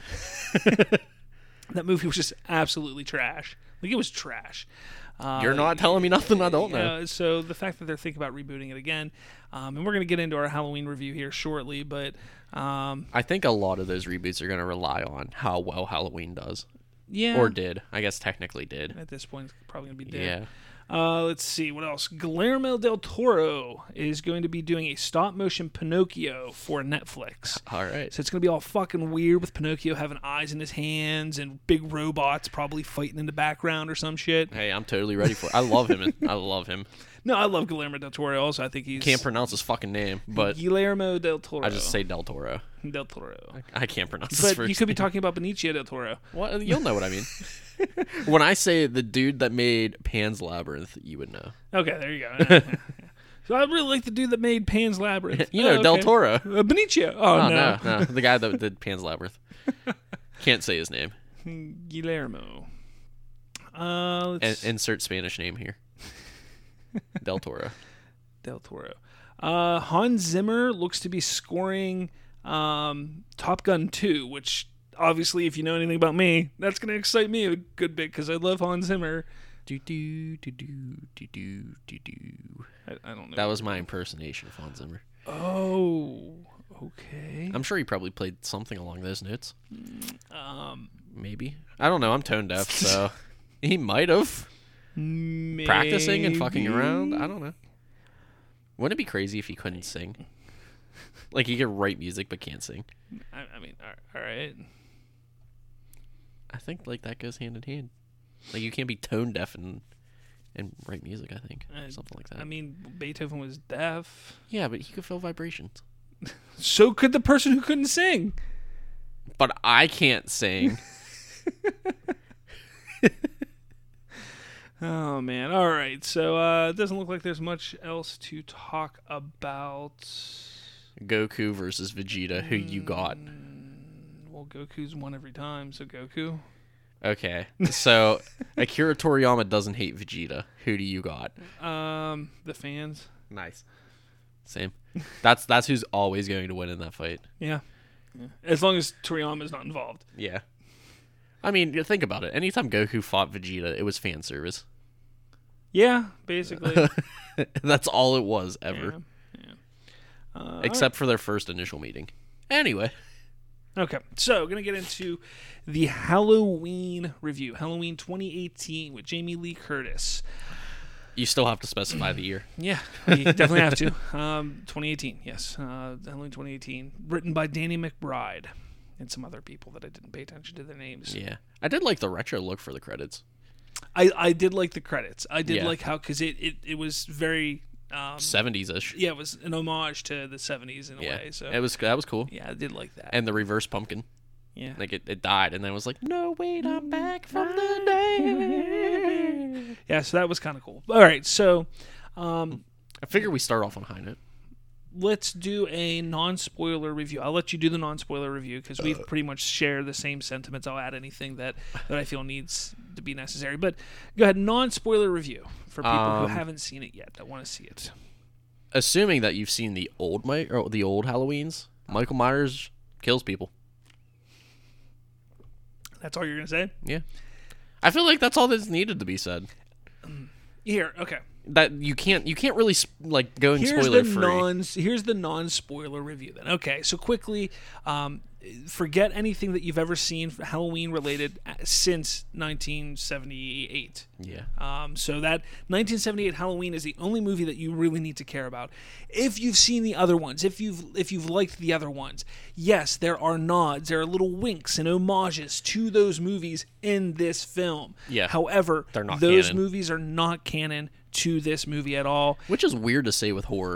that movie was just absolutely trash. Like, it was trash. Uh, You're not telling me nothing I don't know. Uh, so the fact that they're thinking about rebooting it again, um, and we're going to get into our Halloween review here shortly, but um, I think a lot of those reboots are going to rely on how well Halloween does. yeah, Or did. I guess technically did. at this point, it's probably going to be dead. Yeah. Uh, let's see what else. Guillermo del Toro is going to be doing a stop motion Pinocchio for Netflix. All right. So it's going to be all fucking weird with Pinocchio having eyes in his hands and big robots probably fighting in the background or some shit. Hey, I'm totally ready for it. I love him. I love him. No, I love Guillermo del Toro also. I think he's... Can't pronounce his fucking name, but Guillermo del Toro. I just say Del Toro. Del Toro. I can't pronounce his But first you could be name. talking about Benicio del Toro. What? You'll know what I mean. When I say the dude that made Pan's Labyrinth, you would know. Okay, there you go. So I really like the dude that made Pan's Labyrinth. You know, Oh, Del okay. Toro. Uh, Benicio. Oh, Oh, no. no, no. The guy that did Pan's Labyrinth. Can't say his name. Guillermo. Uh, let's... And insert Spanish name here. Del Toro. Del Toro. Uh, Hans Zimmer looks to be scoring um, Top Gun two, which obviously, if you know anything about me, that's going to excite me a good bit because I love Hans Zimmer. Do do do do do do do do. I, I don't know. That was my impersonation of Hans Zimmer. Oh, okay. I'm sure he probably played something along those notes. Um, Maybe. I don't know. I'm tone deaf, so he might have. maybe. Practicing and fucking around. I don't know. Wouldn't it be crazy if he couldn't sing? Like, he could write music but can't sing. I, I mean, all right. I think, like, that goes hand in hand. Like, you can't be tone deaf and and write music, I think. Uh, Something like that. I mean, Beethoven was deaf. Yeah, but he could feel vibrations. So could the person who couldn't sing. But I can't sing. Oh, man. All right. So uh, it doesn't look like there's much else to talk about. Goku versus Vegeta. Who you got? Well, Goku's won every time, so Goku. Okay. So, Akira Toriyama doesn't hate Vegeta. Who do you got? Um, the fans. Nice. Same. That's that's who's always going to win in that fight. Yeah. yeah. As long as Toriyama's not involved. Yeah. I mean, think about it. Anytime Goku fought Vegeta, it was fan service. Yeah, basically. That's all it was ever. Yeah. yeah. Uh, Except for their first initial meeting. Anyway. Okay, so we're going to get into the Halloween review. Halloween twenty eighteen with Jamie Lee Curtis. You still have to specify the year. Yeah, you definitely have to. Um, twenty eighteen, yes. Uh, Halloween twenty eighteen. Written by Danny McBride and some other people that I didn't pay attention to their names. Yeah. I did like the retro look for the credits. I, I did like the credits. I did Yeah. like how, because it, it, it was very... Um, seventies-ish. yeah, it was an homage to the seventies in a Yeah. way. So It was, that was cool. yeah, I did like that. And the reverse pumpkin. yeah. Like, it, it died, and then it was like, no, wait, I'm back from the day. Yeah, so that was kind of cool. All right, so... Um, I figure we start off on a high note. let's do a non-spoiler review. I'll let you do the non-spoiler review because we pretty much share the same sentiments. I'll add anything that, that I feel needs to be necessary. But go ahead, non-spoiler review for people Um, who haven't seen it yet that want to see it. Assuming that you've seen the old Mi- or the old Halloweens, Michael Myers kills people. That's all you're going to say? Yeah. I feel like that's all that's needed to be said. Here, okay. That you can't you can't really sp- like go in Here's spoiler the free. non here's the non-spoiler review then. Okay, so quickly, um, forget anything that you've ever seen Halloween related since nineteen seventy-eight. Yeah. Um, so that nineteen seventy-eight Halloween is the only movie that you really need to care about. If you've seen the other ones, if you've if you've liked the other ones, yes, there are nods, there are little winks and homages to those movies in this film. Yeah. However, They're not those canon. movies are not canon to this movie at all. Which is weird to say with horror.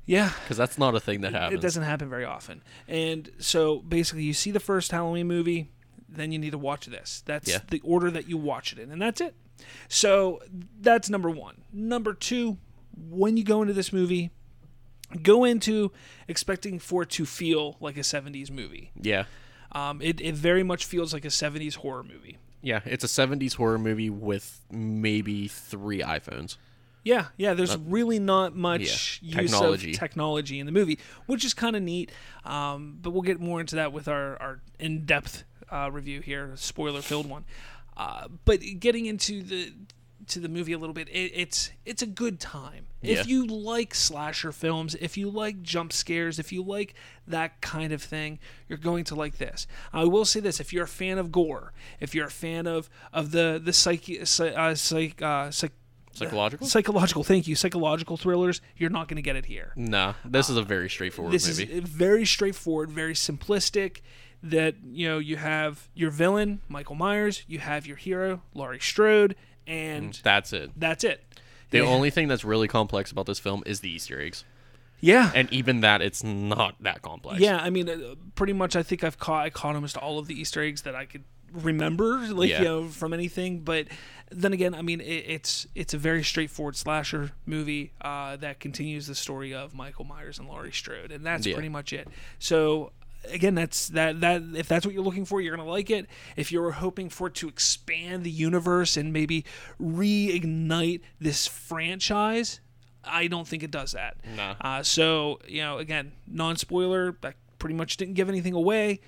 Yeah. Because that's not a thing that happens. It doesn't happen very often. And so basically you see the first Halloween movie, then you need to watch this. That's Yeah. the order that you watch it in, and that's it. So that's number one. Number two, when you go into this movie, go into expecting for it to feel like a seventies movie. Yeah. Um, it, it very much feels like a seventies horror movie. Yeah, it's a seventies horror movie with maybe three iPhones. Yeah, yeah. There's really not much yeah, use technology. of technology in the movie, which is kind of neat. Um, but we'll get more into that with our, our in-depth uh, review here, spoiler-filled one. Uh, but getting into the to the movie a little bit, it, it's it's a good time. Yeah. If you like slasher films, if you like jump scares, if you like that kind of thing, you're going to like this. I will say this: if you're a fan of gore, if you're a fan of of the the psyche, uh, psych, uh, psych Psychological? Psychological, thank you. Psychological thrillers, you're not going to get it here. Nah, this is a very straightforward This movie. is very straightforward, very simplistic. That, you know, you have your villain, Michael Myers, you have your hero, Laurie Strode, and That's it. that's it. The Yeah. only thing that's really complex about this film is the Easter eggs. Yeah. And even that, it's not that complex. Yeah, I mean, uh, pretty much I think I've caught, I caught almost all of the Easter eggs that I could remember, like, Yeah. you know, from anything. But then again, I mean, it, it's it's a very straightforward slasher movie uh, that continues the story of Michael Myers and Laurie Strode, and that's Yeah. pretty much it. So again, that's that that if that's what you're looking for, you're gonna like it. If you're hoping for it to expand the universe and maybe reignite this franchise, I don't think it does that. Nah. Uh, so, you know, again, non-spoiler, that pretty much didn't give anything away.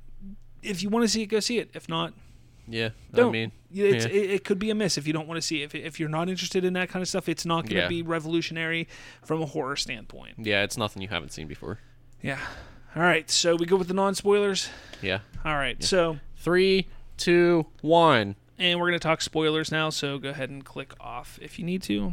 If you want to see it, go see it. If not, Yeah, don't. I mean, it's, yeah. it, it could be a miss if you don't want to see it. If, if you're not interested in that kind of stuff, it's not going to Yeah. be revolutionary from a horror standpoint. yeah, it's nothing you haven't seen before. Yeah. All right, so we go with the non-spoilers. Yeah. All right, so, Three, two, one. and we're going to talk spoilers now, so go ahead and click off if you need to.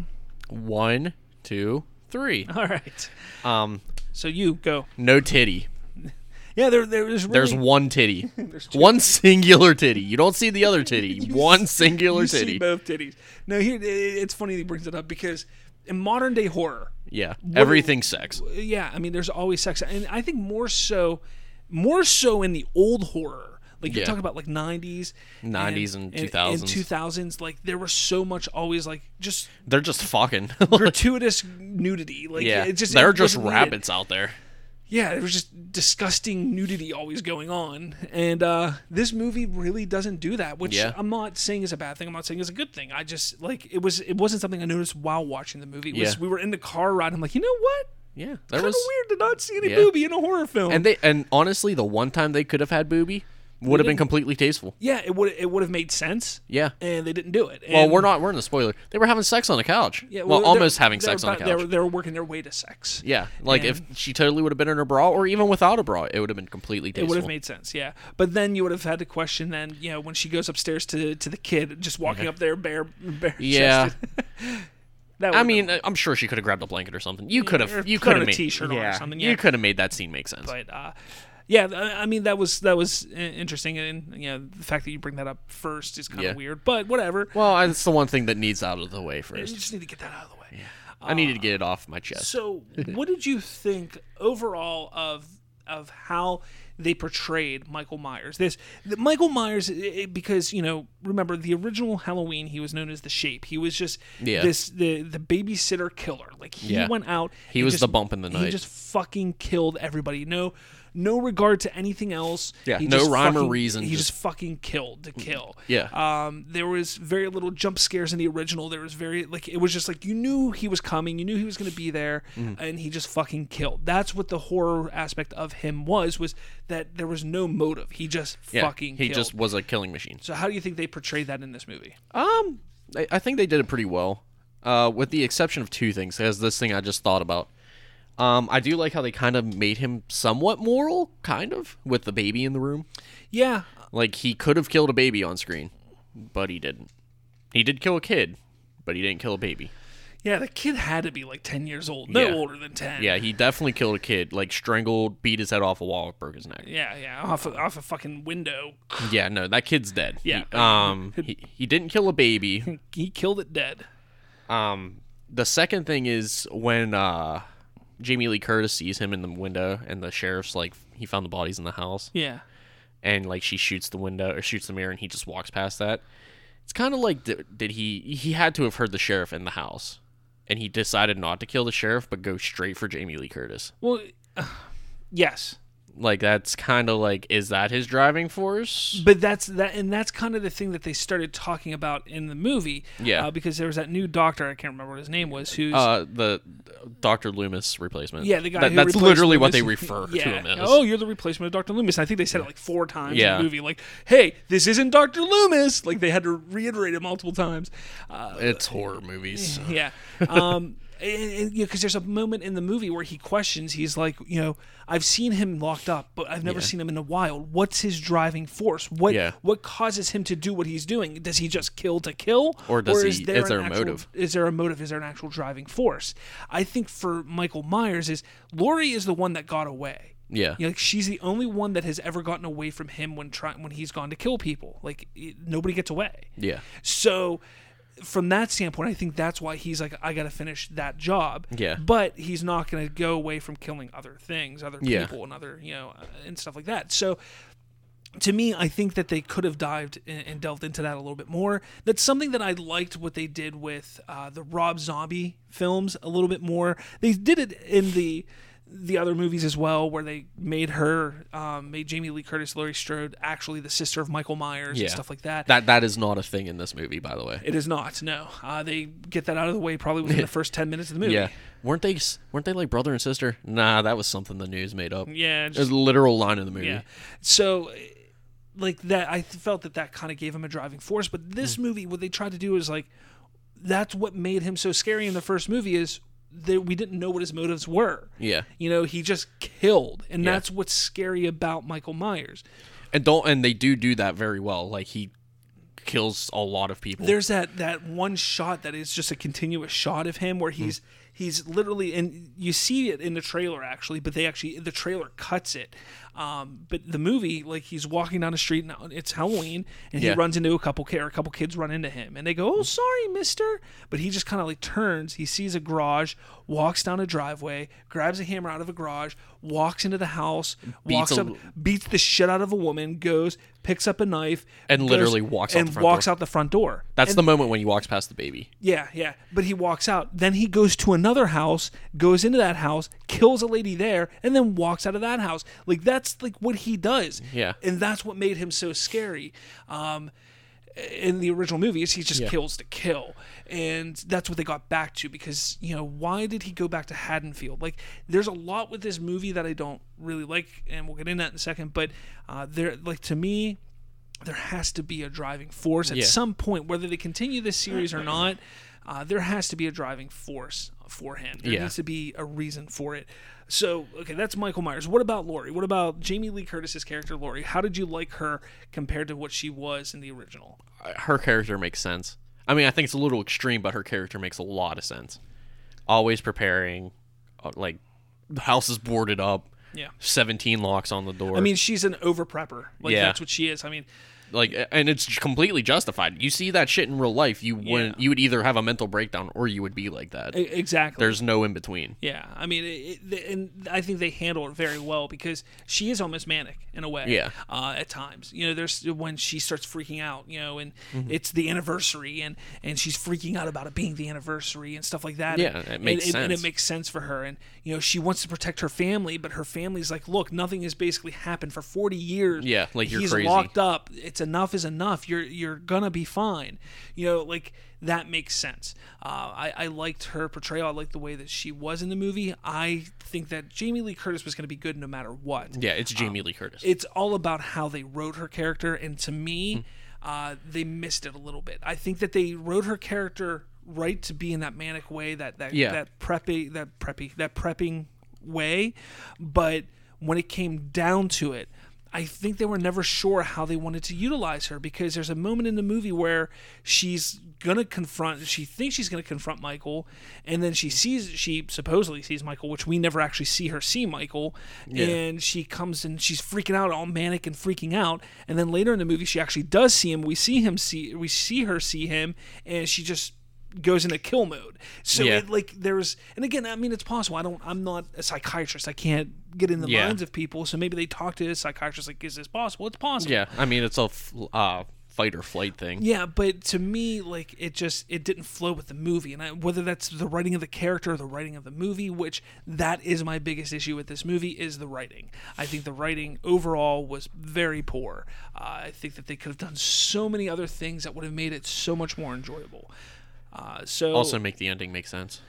One, two, three. All right. Um, So you go. no titty. Yeah, there, there's really... There's one titty. There's two. One singular titty. You don't see the other titty. You one see- singular you titty. see both titties. No, here it- it's funny that he brings it up because in modern day horror, Yeah, What- everything's sex. yeah, I mean, there's always sex, and I think more so, more so in the old horror. Like you're Yeah. talking about like nineties, nineties and two and thousands. two thousands. Like there was so much always like just They're just fucking. gratuitous nudity. Like yeah, it just they're it just wasn't needed. rabbits out there. Yeah, there was just disgusting nudity always going on. And uh, this movie really doesn't do that, which Yeah. I'm not saying is a bad thing. I'm not saying is a good thing. I just, like, it was it wasn't something I noticed while watching the movie. It was, Yeah. We were in the car ride. I'm like, you know what? Yeah, there Kind of was. weird to not see any yeah. booby in a horror film. And they and honestly, the one time they could have had booby would have been didn't. completely tasteful. yeah, it would it would have made sense. Yeah. And they didn't do it. Well, And- we're not. We're in the spoiler. They were having sex on the couch. Yeah, well, they're- almost having they're sex on the about- couch. They were, they were working their way to sex. Yeah, like And- if she totally would have been in her bra, or even without a bra, it would have been completely It tasteful. would have made sense, yeah. But then you would have had to question then, you know, when she goes upstairs to to the kid, just walking up there bare bare Yeah. chested. That I would've mean, been- I'm sure she could have grabbed a blanket or something. You could or have. You put could on have a made t-shirt on or yeah, something, yeah. You could have made that scene make sense. but uh, yeah, th- I mean that was that was uh, interesting, and you know the fact that you bring that up first is kind of Yeah. weird, but whatever. Well, it's the one thing that needs out of the way You first. just need to get that out of the way. I needed to get it off my chest. So, what did you think overall of of how they portrayed Michael Myers? This the, Michael Myers, i- i- because you know, remember the original Halloween, he was known as the Shape. He was just Yeah. this the the babysitter killer. Like he Yeah. went out. He and was just- the bump in the He night. just fucking killed everybody. No. No regard to anything else. Yeah, He no just rhyme or fucking- reason, He just- just fucking killed to kill. Yeah. Um, there was very little jump scares in the original. There was very like it was just like you knew he was coming, you knew he was going to be there, Mm-hmm. and he just fucking killed. That's what the horror aspect of him was was that there was no motive. He just yeah, fucking he killed. just was a killing machine. So how do you think they portrayed that in this movie? Um, I, I think they did it pretty well, uh, with the exception of two things. There's this thing I just thought about. Um, I do like how they kind of made him somewhat moral, kind of, with the baby in the room. Yeah, Like, he could have killed a baby on screen, but he didn't. He did kill a kid, but he didn't kill a baby. yeah. The kid had to be like ten years old, no Yeah. older than ten. Yeah, he definitely killed a kid. Like, strangled, beat his head off a wall, broke his neck. yeah, yeah. Off a, off a fucking window. Yeah, no, that kid's dead. Yeah. He, um, he, he didn't kill a baby. He killed it dead. Um, the second thing is when uh, Jamie Lee Curtis sees him in the window, and the sheriff's like, he found the bodies in the house. Yeah. And like she shoots the window or shoots the mirror, and he just walks past that. It's kind of like did, did he he had to have heard the sheriff in the house, and he decided not to kill the sheriff but go straight for Jamie Lee Curtis. Well, uh, yes. Like that's kind of like, is that his driving force? But that's that, and that's kind of the thing that they started talking about in the movie. Yeah. Uh, because there was that new doctor, I can't remember what his name was, who's Uh, the Doctor Loomis replacement. yeah, the guy That- who that's replaced literally what Loomis. they refer yeah. to him as. Oh, you're the replacement of Doctor Loomis. And I think they said it like four times Yeah. in the movie. Like, hey, this isn't Doctor Loomis. Like they had to reiterate it multiple times. Uh, It's horror movies. yeah. Um, and, and, you know, because there's a moment in the movie where he questions. He's like, you know, I've seen him locked up, but I've never Yeah. seen him in the wild. What's his driving force? What Yeah. what causes him to do what he's doing? Does he just kill to kill, Or does is he- there is an there a actual- motive? Is there a motive? Is there an actual driving force? I think for Michael Myers is Laurie is the one that got away. Yeah. You know, like she's the only one that has ever gotten away from him when trying when he's gone to kill people. Like it, nobody gets away. Yeah. So from that standpoint, I think that's why he's like, I got to finish that job. Yeah. But he's not going to go away from killing other things, other Yeah. people, and other, you know, uh, and stuff like that. So to me, I think that they could have dived and, and delved into that a little bit more. That's something that I liked what they did with uh, the Rob Zombie films a little bit more. They did it in the the other movies as well, where they made her, um, made Jamie Lee Curtis, Laurie Strode, actually the sister of Michael Myers Yeah. and stuff like that. That that is not a thing in this movie, by the way. It is not. No, uh, they get that out of the way probably within the first ten minutes of the movie. Yeah. Weren't they weren't they like brother and sister? Nah, that was something the news made up. Yeah, It was just, a literal line in the movie. yeah. So, like that, I felt that that kind of gave him a driving force. But this Hmm. movie, what they tried to do is like, that's what made him so scary in the first movie is that we didn't know what his motives were. Yeah. You know, he just killed, and Yeah. that's what's scary about Michael Myers. And don't and they do do that very well. Like he kills a lot of people. There's that that one shot that is just a continuous shot of him where he's he's literally, and you see it in the trailer actually, but they actually the trailer cuts it. Um, but the movie, like he's walking down the street and it's Halloween, and Yeah. he runs into a couple kids, or a couple kids run into him, and they go, "Oh, sorry, Mister." But he just kind of like turns. He sees a garage, walks down a driveway, grabs a hammer out of a garage, walks into the house, walks a- up, beats the shit out of a woman, goes, picks up a knife, And goes- literally walks out and the front walks door. out the front door. That's And- the moment when he walks past the baby. yeah, yeah. But he walks out. Then he goes to another house, goes into that house, kills a lady there, and then walks out of that house. Like that's like what he does. Yeah. And that's what made him so scary. Um, in the original movies, he just Yeah. kills to kill. And that's what they got back to because, you know, why did he go back to Haddonfield? Like, there's a lot with this movie that I don't really like, and we'll get into that in a second. But uh, there, like, to me, there has to be a driving force at Yeah. some point, whether they continue this series or not. Uh, there has to be a driving force for him. There Yeah. needs to be a reason for it. So, okay, that's Michael Myers. What about Laurie? What about Jamie Lee Curtis's character, Laurie? How did you like her compared to what she was in the original? Her character makes sense. I mean, I think it's a little extreme, but her character makes a lot of sense. Always preparing, uh, like the house is boarded up, Yeah. seventeen locks on the door. I mean, she's an over prepper. Like, Yeah. that's what she is. I mean, like, and it's completely justified. You see that shit in real life, you wouldn't. Yeah. You would either have a mental breakdown or you would be like that. e- exactly. There's no in between. Yeah, I mean, it, it, and I think they handle it very well because she is almost manic in a way. Yeah. Uh, at times, you know, there's when she starts freaking out, you know, and Mm-hmm. it's the anniversary, and and she's freaking out about it being the anniversary and stuff like that. Yeah, and, it makes and, and, and it sense. makes sense for her, and you know, she wants to protect her family, but her family's like, look, nothing has basically happened for forty years. Yeah, like, you're he's crazy. locked up. It's enough is enough. You're you're gonna be fine. You know, like that makes sense. Uh, I I liked her portrayal. I liked the way that she was in the movie. I think that Jamie Lee Curtis was gonna be good no matter what. Yeah, it's Jamie Lee Curtis. It's all about how they wrote her character, and to Hmm. me, uh, they missed it a little bit. I think that they wrote her character right to be in that manic way, that that Yeah. that preppy, that preppy, that prepping way, but when it came down to it, I think they were never sure how they wanted to utilize her because there's a moment in the movie where she's gonna confront she thinks she's gonna confront Michael, and then she sees she supposedly sees Michael, which we never actually see her see Michael. Yeah. And she comes and she's freaking out, all manic and freaking out, and then later in the movie she actually does see him. We see him see we see her see him, and she just goes into kill mode. So Yeah. it, like there's, and again, I mean, it's possible. I don't, I'm not a psychiatrist. I can't get in the Yeah. minds of people. So maybe they talk to a psychiatrist like, is this possible? It's possible. Yeah, I mean, it's a f- uh, fight or flight thing. Yeah, but to me, like it just it didn't flow with the movie, and I, whether that's the writing of the character or the writing of the movie, which that is my biggest issue with this movie is the writing. I think the writing overall was very poor. Uh, I think that they could have done so many other things that would have made it so much more enjoyable. Uh, so Also, make the ending make sense.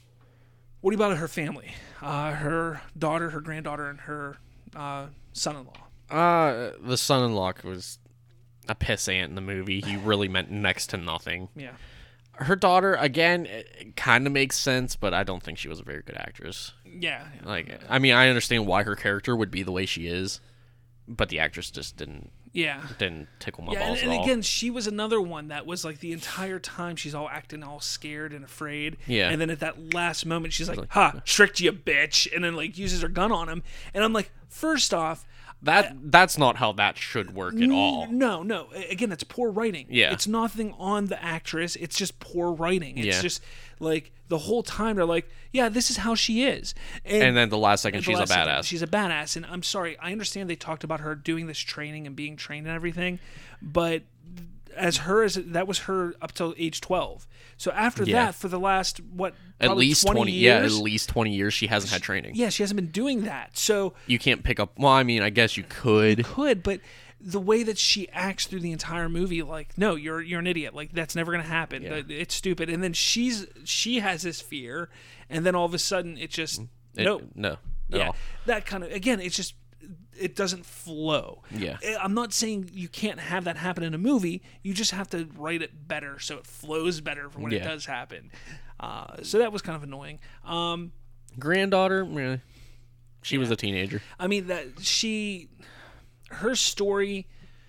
what about her family? Uh, her daughter, her granddaughter, and her uh, son-in-law. Uh, the son-in-law was a pissant in the movie. He really meant next to nothing. Yeah. Her daughter, again, it, it kind of makes sense, but I don't think she was a very good actress. Yeah. Like, I mean, I understand why her character would be the way she is, but the actress just didn't Yeah. didn't tickle my Yeah, and, balls and at all. again, she was another one that was like the entire time she's all acting all scared and afraid. Yeah. And then at that last moment, she's like, "Ha, tricked you, bitch!" And then like uses her gun on him. And I'm like, first off, That that's not how that should work at all. no, no. A- Again, it's poor writing. Yeah. It's nothing on the actress. It's just poor writing. It's Yeah. just like the whole time they're like, "Yeah, this is how she is." And then the last second, At the she's a last second, badass. She's a badass, and I'm sorry. I understand they talked about her doing this training and being trained and everything, but as her as that was her up till age twelve. So after Yeah. that, for the last what At probably least twenty, twenty, yeah, at years, least twenty years she hasn't had training. yeah, she hasn't been doing that. So You can't pick up. Well, I mean, I guess you could. could, but the way that she acts through the entire movie, like, no, you're you're an idiot. Like that's never gonna happen. Yeah. It's stupid. And then she's she has this fear, and then all of a sudden it just It- no, no, at yeah, all. that kind of again, it's just it doesn't flow. Yeah. I- I'm not saying you can't have that happen in a movie. You just have to write it better so it flows better for when it Yeah. does happen. Uh, so that was kind of annoying. Um, Granddaughter, meh. she was Yeah. a teenager. I mean that she, her story.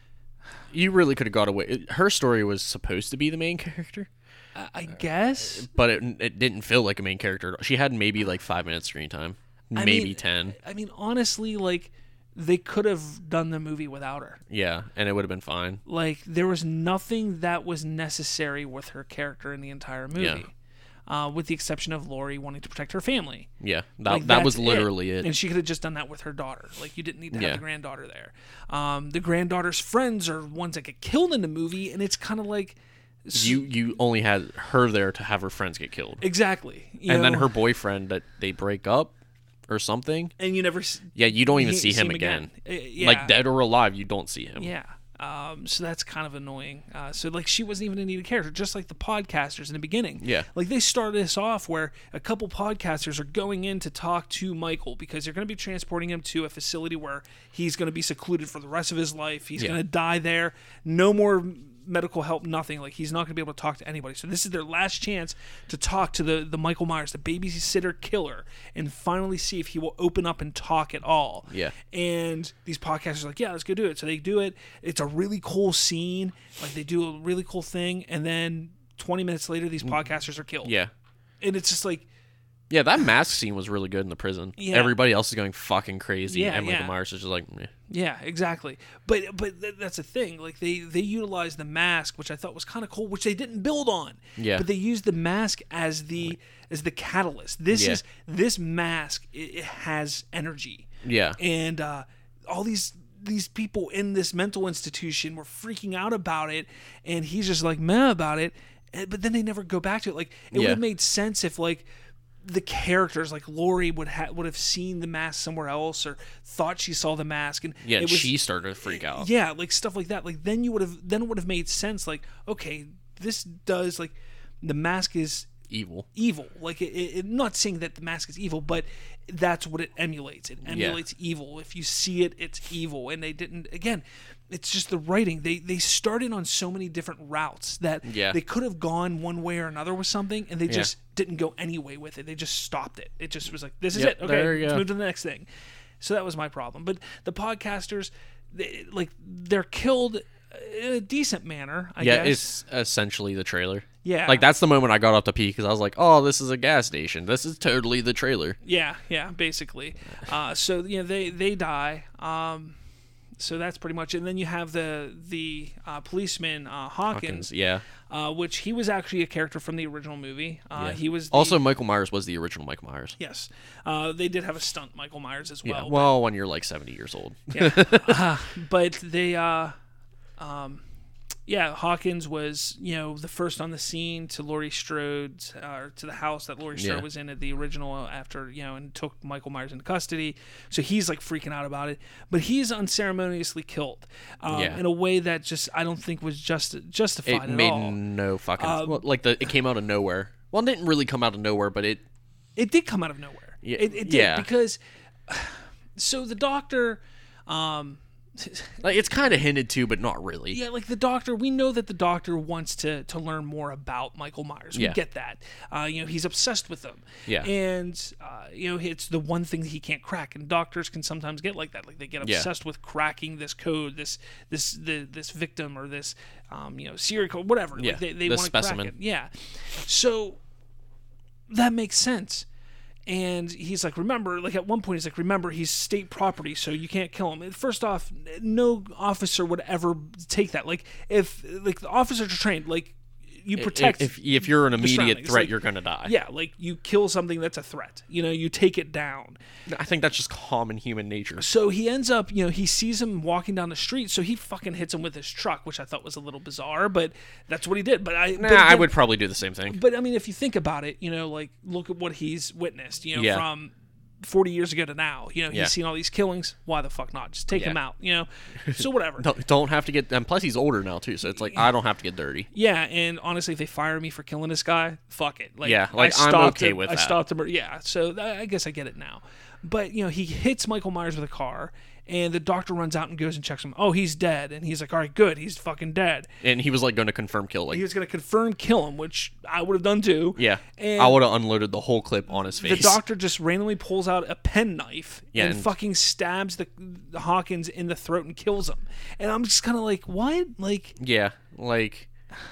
You really could have got away. Her story was supposed to be the main character, I I guess. but it it didn't feel like a main character. She had maybe like five minutes screen time, I maybe mean- ten. I mean, honestly, like they could have done the movie without her. Yeah, and it would have been fine. Like there was nothing that was necessary with her character in the entire movie, Yeah. uh, with the exception of Laurie wanting to protect her family. Yeah, that Like, that was that's literally it. And she could have just done that with her daughter. Like you didn't need to have Yeah. the granddaughter there. Um, the granddaughter's friends are ones that get killed in the movie, and it's kind of like You you only had her there to have her friends get killed, exactly, you and then know, her boyfriend that they break up or something. and you never s- Yeah, you don't even you see him again. Uh, yeah. Like dead or alive, you don't see him. Yeah. Um, so that's kind of annoying. Uh, so like she wasn't even a needed character, just like the podcasters in the beginning. Yeah. Like they started this off where a couple podcasters are going in to talk to Michael because they're going to be transporting him to a facility where he's going to be secluded for the rest of his life. He's Yeah. going to die there. No more medical help, nothing. Like he's not going to be able to talk to anybody. So this is their last chance to talk to the the Michael Myers, the babysitter killer, and finally see if he will open up and talk at all. Yeah. And these podcasters are like, yeah, let's go do it. So they do it. It's a really cool scene. Like they do a really cool thing, and then twenty minutes later, these podcasters are killed. Yeah. And it's just like, Yeah, that mask scene was really good in the prison. Yeah. Everybody else is going fucking crazy, Yeah, and Michael yeah. Myers is just like, meh. yeah, exactly. But but th- that's the thing. Like they they utilized the mask, which I thought was kind of cool, which they didn't build on. Yeah. But they used the mask as the as the catalyst. This Yeah. is this mask. It, it has energy. yeah, And uh, all these these people in this mental institution were freaking out about it, and he's just like meh about it. And, but then they never go back to it. Like it would Yeah. have made sense if like the characters like Laurie would have would have seen the mask somewhere else or thought she saw the mask, and yeah. it And was, she started to freak out. yeah, like stuff like that. Like then you would have then it would have made sense. Like okay, this does like the mask is Evil. evil. Like it, it, not saying that the mask is evil, but that's what it emulates. It emulates evil. If you see it, it's evil. And they didn't. Again, it's just the writing. They they started on so many different routes that Yeah. they could have gone one way or another with something, and they Yeah. just didn't go any way with it. They just stopped it. It just was like, this is Yep, it. Okay, there you let's go. move to the next thing. So that was my problem. But the podcasters, they, like they're killed in a decent manner. I Yeah, guess. it's essentially the trailer. Yeah. Like that's the moment I got off the pee because I was like, oh, this is a gas station. This is totally the trailer. Yeah, yeah, basically. Uh, so you know they they die, um, so that's pretty much it. And then you have the the uh, policeman uh, Hawkins, Hawkins, yeah. uh, which he was actually a character from the original movie. Uh, yeah. He was the, also Michael Myers was the original Michael Myers. yes. Uh, they did have a stunt Michael Myers as well. Yeah. Well, when you're like seventy years old. Yeah. uh, but they, uh, um, yeah, Hawkins was, you know, the first on the scene to Laurie Strode, uh, to the house that Laurie Strode Yeah. was in at the original after, you know, and took Michael Myers into custody. So he's like freaking out about it. But he's unceremoniously killed um, Yeah. in a way that just, I don't think was just justified It at made all. no fucking Um, well, like the it came out of nowhere. Well, it didn't really come out of nowhere, but it It did come out of nowhere. Yeah, It, it did yeah. because, so the doctor, um, like it's kind of hinted to, but not really. yeah, like the doctor, we know that the doctor wants to to learn more about Michael Myers. We Yeah. get that. Uh, you know, he's obsessed with them. Yeah. And, uh, you know, it's the one thing that he can't crack. And doctors can sometimes get like that. Like they get Yeah. obsessed with cracking this code, this this the, this victim or this, um, you know, serial code, whatever. Yeah, Like they they the want to crack specimen. it. Yeah. So that makes sense. And he's like, remember, like at one point, he's like, remember, he's state property, so you can't kill him. First off, no officer would ever take that. Like, if, like, the officers are trained, like, you protect. If, if if you're an the immediate surroundings. threat, Like, you're gonna die. yeah, like, you kill something that's a threat. You know, you take it down. I think that's just common human nature. So he ends up, you know, he sees him walking down the street, so he fucking hits him with his truck, which I thought was a little bizarre, but that's what he did. But I, Nah, but I then- would probably do the same thing. But I mean, if you think about it, you know, like look at what he's witnessed, you know, Yeah. from forty years ago to now. You know, he's Yeah. seen all these killings. Why the fuck not? Just take Yeah. him out, you know? So whatever. Don't, don't have to get. And plus, he's older now too, so it's like I don't have to get dirty. Yeah, and honestly, if they fire me for killing this guy, fuck it. Like, Yeah, I like, I'm stopped okay him- with I that. stopped him. Yeah, so th- I guess I get it now. But you know, he hits Michael Myers with a car, and the doctor runs out and goes and checks him. Oh, he's dead, and he's like, all right, good, he's fucking dead. And he was like going to confirm kill. Like, He was gonna confirm kill him, which I would have done too. yeah, and I would have unloaded the whole clip on his face. The doctor just randomly pulls out a penknife Yeah, and, and- fucking stabs the, the Hawkins in the throat and kills him. And I'm just kind of like, what? Like, Yeah, like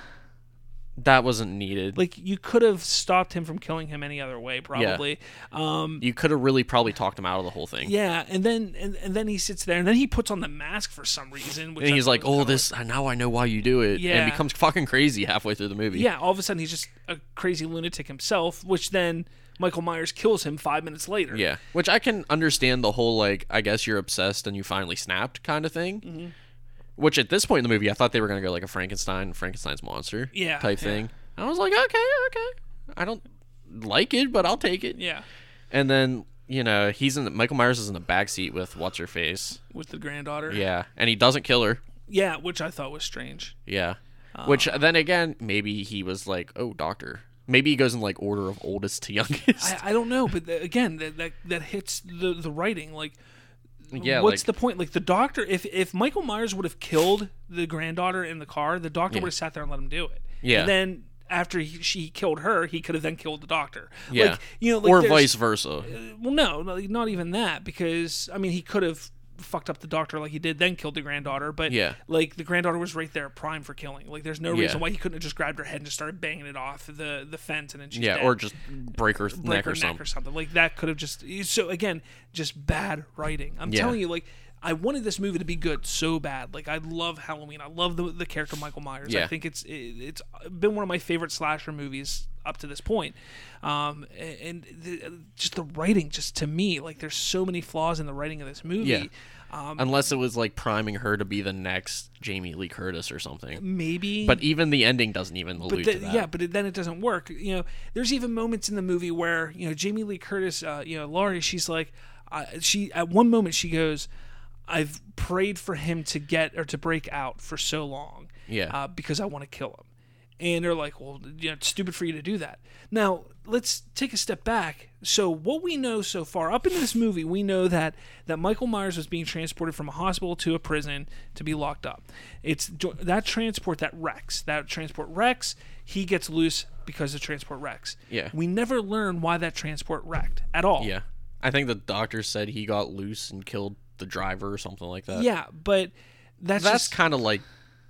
that wasn't needed. like you could have stopped him from killing him any other way, probably. Um, you could have really probably talked him out of the whole thing. yeah, and then and, and then he sits there, and then he puts on the mask for some reason. Which And I he's thought like, was "Oh, kinda this now I know why you do it," Yeah. and becomes fucking crazy halfway through the movie. yeah, all of a sudden he's just a crazy lunatic himself, which then Michael Myers kills him five minutes later. Yeah, which I can understand the whole like I guess you're obsessed and you finally snapped kind of thing. Mm-hmm. Which at this point in the movie, I thought they were gonna go like a Frankenstein, Frankenstein's monster, Yeah, type yeah. thing. And I was like, okay, okay, I don't like it, but I'll take it. Yeah, And then you know he's in the, Michael Myers is in the back seat with what's her face. with the granddaughter. Yeah, and he doesn't kill her. Yeah, which I thought was strange. Yeah, which then again maybe he was like, oh, doctor. Maybe he goes in like order of oldest to youngest. I, I don't know, but th- again, that, that that hits the the writing. Like, Yeah, what's like- the point? Like the doctor, if if Michael Myers would have killed the granddaughter in the car, the doctor Yeah. would have sat there and let him do it. Yeah. And then after he, she killed her, he could have then killed the doctor. Yeah. Like, you know, like or there's- vice versa. Well, no, no, not even that, because I mean, he could have fucked up the doctor like he did, then killed the granddaughter. But Yeah. like the granddaughter was right there, prime for killing. Like, there's no Yeah. reason why he couldn't have just grabbed her head and just started banging it off the the fence, and then she's Yeah, dead. or just break her break neck her or neck something. or something. Like that could have just. So again, just bad writing. I'm Yeah. telling you, like. I wanted this movie to be good so bad. Like, I love Halloween. I love the the character Michael Myers. I Yeah. think it's it, it's been one of my favorite slasher movies up to this point. Um, and the, just the writing, just to me, like there's so many flaws in the writing of this movie. Yeah. Um, Unless it was like priming her to be the next Jamie Lee Curtis or something. maybe, But even the ending doesn't even allude but to the- that. yeah, but it, then it doesn't work. You know, there's even moments in the movie where you know Jamie Lee Curtis, uh, you know, Laurie, she's like, uh, she at one moment she goes, "I've prayed for him to get or to break out for so long, Yeah. uh, because I want to kill him." And they're like, "Well, you know, it's stupid for you to do that." Now, let's take a step back. So, what we know so far, up into this movie, we know that that Michael Myers was being transported from a hospital to a prison to be locked up. It's that transport that wrecks. That transport wrecks. He gets loose because the transport wrecks. Yeah. We never learn why that transport wrecked at all. Yeah. I think the doctor said he got loose and killed the driver or something like that. Yeah, but that's, That's just kind of like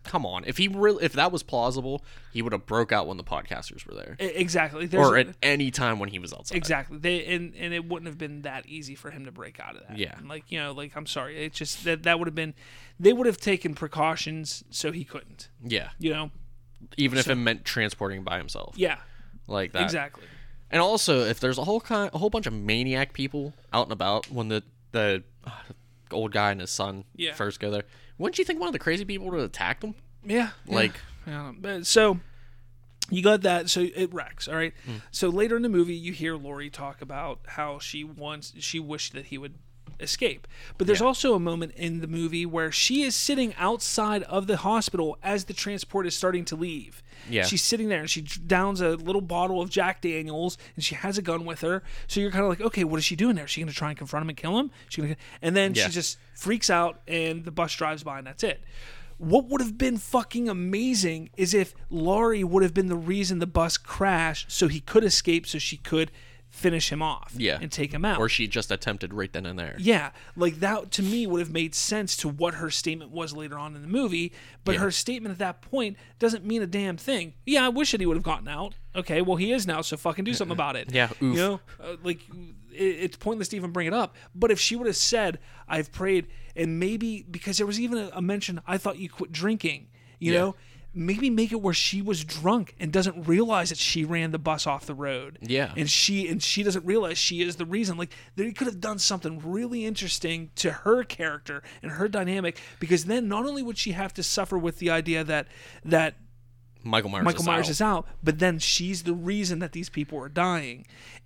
come on. If he really, if that was plausible, he would have broke out when the podcasters were there, E- Exactly. There's or a- at any time when he was outside. Exactly. They and, and it wouldn't have been that easy for him to break out of that. Yeah. And like, you know, like I'm sorry. It just that that would have been they would have taken precautions so he couldn't. Yeah. You know? Even if So- it meant transporting by himself. Yeah. Like that. Exactly. And also, if there's a whole kind, a whole bunch of maniac people out and about when the the uh, old guy and his son Yeah. first go there, wouldn't you think one of the crazy people would have attacked them? Yeah. Like, yeah. But so you got that, so it wrecks, all right? Hmm. So later in the movie, you hear Lori talk about how she wants, she wished that he would escape. But there's Yeah. also a moment in the movie where she is sitting outside of the hospital as the transport is starting to leave. Yeah. She's sitting there and she downs a little bottle of Jack Daniels and she has a gun with her. So you're kind of like, okay, what is she doing there? Is she going to try and confront him and kill him? She gonna, and then Yeah. she just freaks out and the bus drives by and that's it. What would have been fucking amazing is if Laurie would have been the reason the bus crashed so he could escape so she could finish him off Yeah. and take him out. or she just attempted right then and there. Yeah, like that to me would have made sense to what her statement was later on in the movie, but Yeah. her statement at that point doesn't mean a damn thing. Yeah, I wish that he would have gotten out. Okay, well he is now, so fucking do something about it. Yeah, you oof. know, uh, like it, it's pointless to even bring it up. But if she would have said, "I've prayed," and maybe because there was even a, a mention, "I thought you quit drinking," you Yeah. know. Maybe make it where she was drunk and doesn't realize that she ran the bus off the road. Yeah. And she and she doesn't realize she is the reason. Like they could have done something really interesting to her character and her dynamic, because then not only would she have to suffer with the idea that that Michael Myers. Michael is Myers out. is out, but then she's the reason that these people are dying.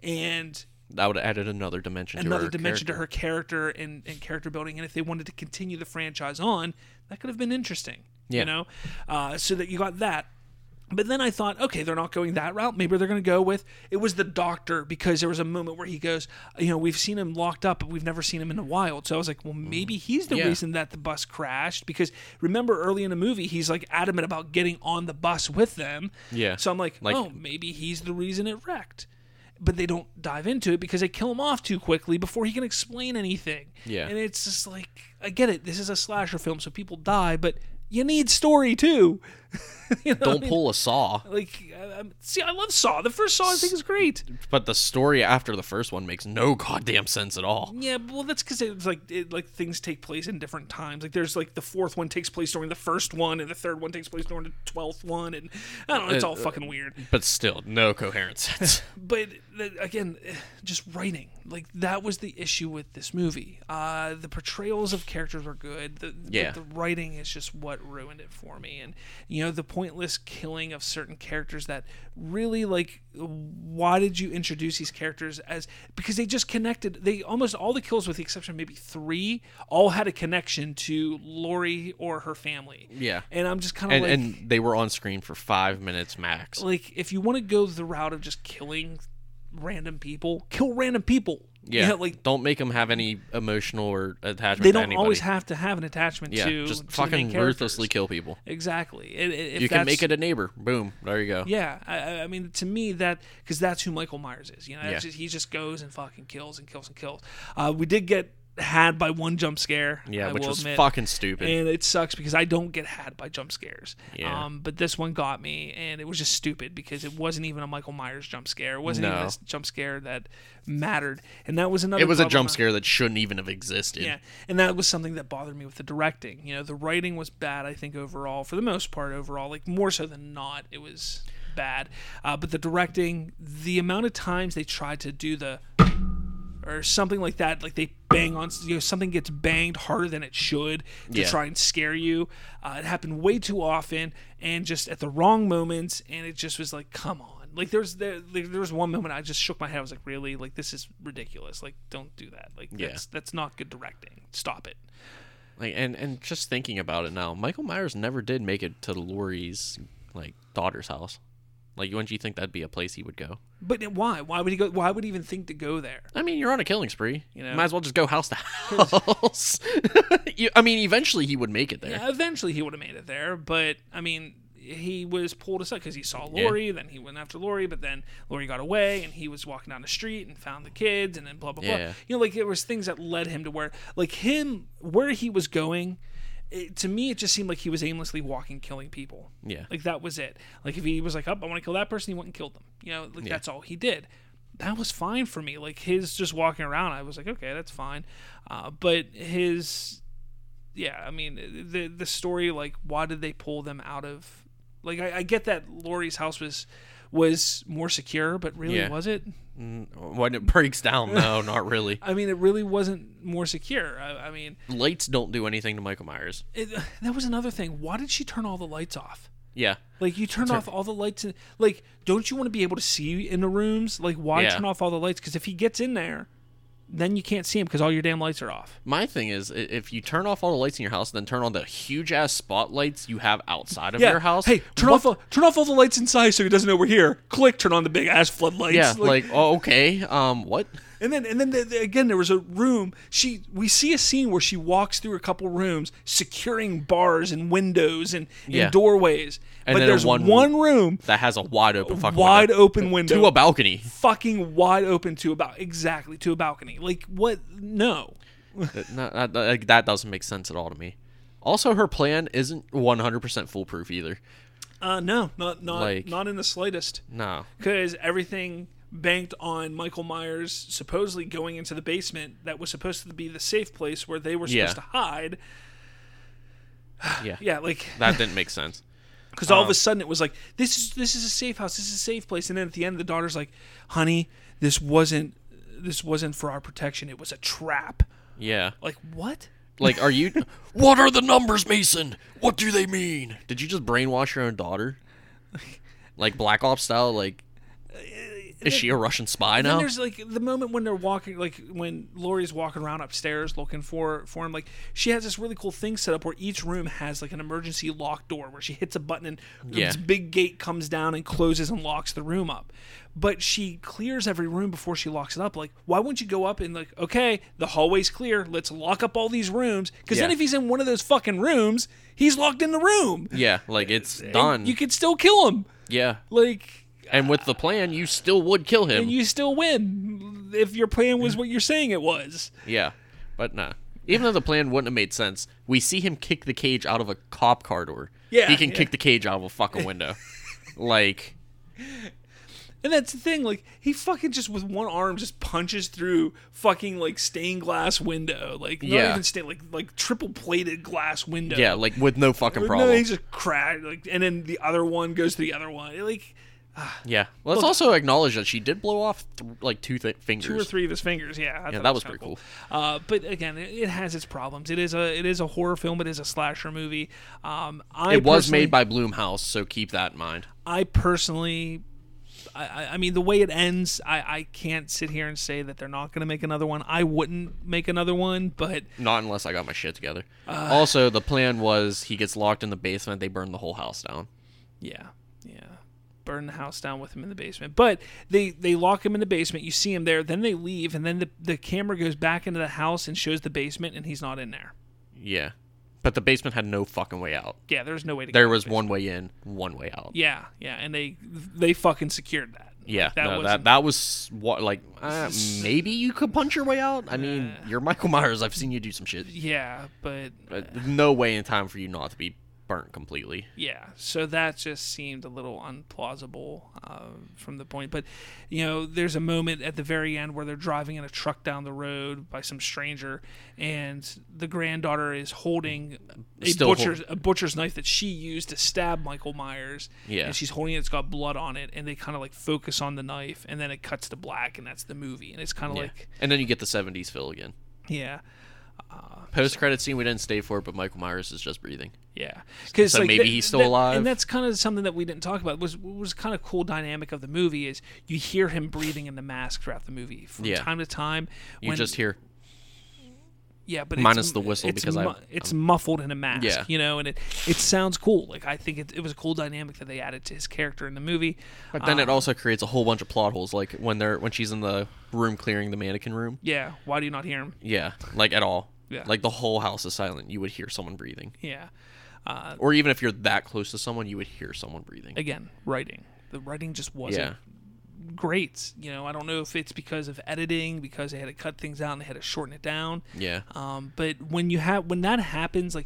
And That would have added another dimension. to another her dimension character. to her character and, and character building. And if they wanted to continue the franchise on, that could have been interesting. Yeah. You know? Uh, so that you got that. But then I thought, okay, they're not going that route. Maybe they're going to go with, it was the doctor, because there was a moment where he goes, you know, we've seen him locked up, but we've never seen him in the wild. So I was like, well, maybe he's the Yeah. reason that the bus crashed. Because remember early in the movie, he's like adamant about getting on the bus with them. Yeah. So I'm like, Like- oh, maybe he's the reason it wrecked. But they don't dive into it because they kill him off too quickly before he can explain anything. Yeah. And it's just like, I get it. This is a slasher film, so people die, but you need story too. You know what I Don't mean? pull a Saw. Like, I, I'm- see, I love Saw. The first Saw I think is great. But the story after the first one makes no goddamn sense at all. Yeah, well, that's because it's like it, like things take place in different times. Like, there's like the fourth one takes place during the first one, and the third one takes place during the twelfth one, and I don't know. It's Uh, all fucking weird. But still, no coherent sense. But th- again, eh, just writing. Like, that was the issue with this movie. Uh, the portrayals of characters are good. The, Yeah. but the writing is just what ruined it for me. And, you know, the pointless killing of certain characters that really, like, why did you introduce these characters as... Because they just connected... They almost... All the kills, with the exception of maybe three, all had a connection to Laurie or her family. Yeah. And I'm just kind of and, like... and they were on screen for five minutes max. like, if you want to go the route of just killing random people, kill random people. Yeah, You know, like, don't make them have any emotional or attachment. they to don't anybody. always have to have an attachment Yeah, to just to the main fucking characters. ruthlessly kill people. Exactly. I- I- if You can that's- make it a neighbor. Boom. There you go. Yeah, I- I, I mean, to me, that because that's who Michael Myers is. You know, that's Yeah. just, he just goes and fucking kills and kills and kills. Uh, we did get had by one jump scare. Yeah, I which will was admit. fucking stupid. And it sucks because I don't get had by jump scares. Yeah. Um, but this one got me, and it was just stupid because it wasn't even a Michael Myers jump scare. It wasn't even No. a jump scare that mattered. And that was another. it was a problem jump I- scare that shouldn't even have existed. Yeah, and that was something that bothered me with the directing. You know, the writing was bad, I think, overall. For the most part, overall, like more so than not, it was bad. Uh, but the directing, the amount of times they tried to do the or something like that, like they bang on, you know, something gets banged harder than it should to Yeah. try and scare you. Uh, it happened way too often and just at the wrong moments, and it just was like, come on. Like there's there there there was one moment I just shook my head. I was like, really? Like this is ridiculous. Like don't do that. Like Yeah. that's that's not good directing. Stop it. Like and and just thinking about it now, Michael Myers never did make it to Laurie's like daughter's house. Like, wouldn't you think that'd be a place he would go? But why? Why would he go? Why would he even think to go there? I mean, you're on a killing spree. You know? Might as well just go house to house. you, I mean, eventually he would make it there. Yeah, eventually he would have made it there, but I mean, he was pulled aside because he saw Yeah. Laurie. Then he went after Laurie, but then Laurie got away, and he was walking down the street and found the kids, and then blah blah blah. Yeah. You know, like there was things that led him to where, like him, where he was going. it, to me, it just seemed like he was aimlessly walking, killing people. Yeah. Like, that was it. Like, if he was like, oh, I want to kill that person, he went and killed them. You know, like, Yeah. that's all he did. That was fine for me. Like, his just walking around, I was like, okay, that's fine. Uh, but his, yeah, I mean, the the story, like, why did they pull them out of, like, I, I get that Laurie's house was was more secure, but really, Yeah. was it? Mm, when it breaks down, no, not really. I mean, it really wasn't more secure. I, I mean, Lights don't do anything to Michael Myers. it, that was another thing. Why did she turn all the lights off? Yeah. Like, you turned off all the lights. In, like, don't you want to be able to see in the rooms? Like, why Yeah. turn off all the lights? Because if he gets in there, then you can't see him because all your damn lights are off. My thing is, i- if you turn off all the lights in your house, then turn on the huge ass spotlights you have outside of Yeah. your house. Hey, turn what off all, turn off all the lights inside so he doesn't know we're here. Click, turn on the big ass floodlights. Yeah, like, oh, okay. Um, what? And then, and then the, the- again, there was a room. She, we see a scene where she walks through a couple rooms, securing bars and windows and, Yeah. and doorways. And but then there's one- one, room, That has a wide open fucking wide window. open window, to a balcony. fucking wide open to about exactly to a balcony. Like, what? No. that, that, that- that doesn't make sense at all to me. Also, her plan isn't one hundred percent foolproof either. Uh, no, not not Like- not in the slightest. No. Because everything banked on Michael Myers supposedly going into the basement that was supposed to be the safe place where they were supposed Yeah. to hide. Yeah. Yeah, like, That didn't make sense. because all of Um, a sudden it was like, this is this is a safe house, this is a safe place, and then at the end the daughter's like, honey, this wasn't this wasn't for our protection, it was a trap. Yeah. Like, what? Like, are you... What are the numbers, Mason? What do they mean? Did you just brainwash your own daughter? Like, Black Ops style? Like, is she a Russian spy And then now? there's like the moment when they're walking, like when Laurie's walking around upstairs looking for for him. Like, she has this really cool thing set up where each room has like an emergency lock door where she hits a button and Yeah. this big gate comes down and closes and locks the room up. But she clears every room before she locks it up. Like, why wouldn't you go up and like, okay, the hallway's clear, let's lock up all these rooms? Because then Yeah. if he's in one of those fucking rooms, he's locked in the room. Yeah, like, it's And done. you could still kill him. Yeah. Like. And with the plan, you still would kill him. And you still win if your plan was what you're saying it was. Yeah, but nah. Even though the plan wouldn't have made sense, we see him kick the cage out of a cop car door. Yeah, he can yeah. kick the cage out of a fucking window. Like, And that's the thing, like, he fucking just with one arm just punches through fucking like stained glass window, like not Yeah. even stained, like like triple plated glass window. yeah, like with no fucking no, problem. he just cracked, like, and then the other one goes to the other one, like Yeah. Let's Look- also acknowledge that she did blow off th- like two th- fingers. two or three of his fingers. Yeah, I Yeah, thought that it was kinda pretty Uh, but again, it, it has its problems. It is a it is a horror film. It is a slasher movie. Um, I It was personally- made by Blumhouse, so keep that in mind. I personally, I, I, I mean, the way it ends, I, I can't sit here and say that they're not going to make another one. I wouldn't make another one, but Not unless I got my shit together. Uh, also, the plan was he gets locked in the basement, they burn the whole house down. yeah, yeah, burn the house down with him in the basement. But they they lock him in the basement. You see him there, then they leave, and then the the camera goes back into the house and shows the basement, and he's not in there. Yeah. But the basement had no fucking way out. Yeah, there's no way to. There get out was of the one way in, one way out. basement. Yeah, yeah, and they they fucking secured that. Yeah, that no, wasn't- that that was what like uh, maybe you could punch your way out. I mean, you're Michael Myers. I've seen you do some shit. Yeah, but Uh, no way in time for you not to be burnt completely. yeah, so that just seemed a little unplausible uh, from the point. But, you know, there's a moment at the very end where they're driving in a truck down the road by some stranger, and the granddaughter is holding a Still butcher's hold- a butcher's knife that she used to stab Michael Myers. Yeah. and she's holding it. It's got blood on it, and they kind of like focus on the knife, and then it cuts to black, and that's the movie. And it's kind of Yeah. like, And then you get the seventies fill again. yeah. Post credit scene we didn't stay for, but Michael Myers is just breathing. Yeah, because So maybe he's still alive? and that's kind of something that we didn't talk about. Was was kind of cool dynamic of the movie is you hear him breathing in the mask throughout the movie from Yeah. time to time. You when- just hear yeah, but minus it's, the whistle it's because I- mu- it's muffled in a mask. Yeah. you know, and it it sounds cool. Like I think it, it was a cool dynamic that they added to his character in the movie. But then Um, it also creates a whole bunch of plot holes, like when they're when she's in the room clearing the mannequin room. yeah. Why do you not hear him? Yeah, like at all. Yeah. Like the whole house is silent. You would hear someone breathing, Yeah. Uh, or even if you're that close to someone, you would hear someone breathing. again, writing. The writing just wasn't. Yeah. Great, you know. I don't know if it's because of editing, because they had to cut things out and they had to shorten it down. Yeah. Um, but when you have when that happens, like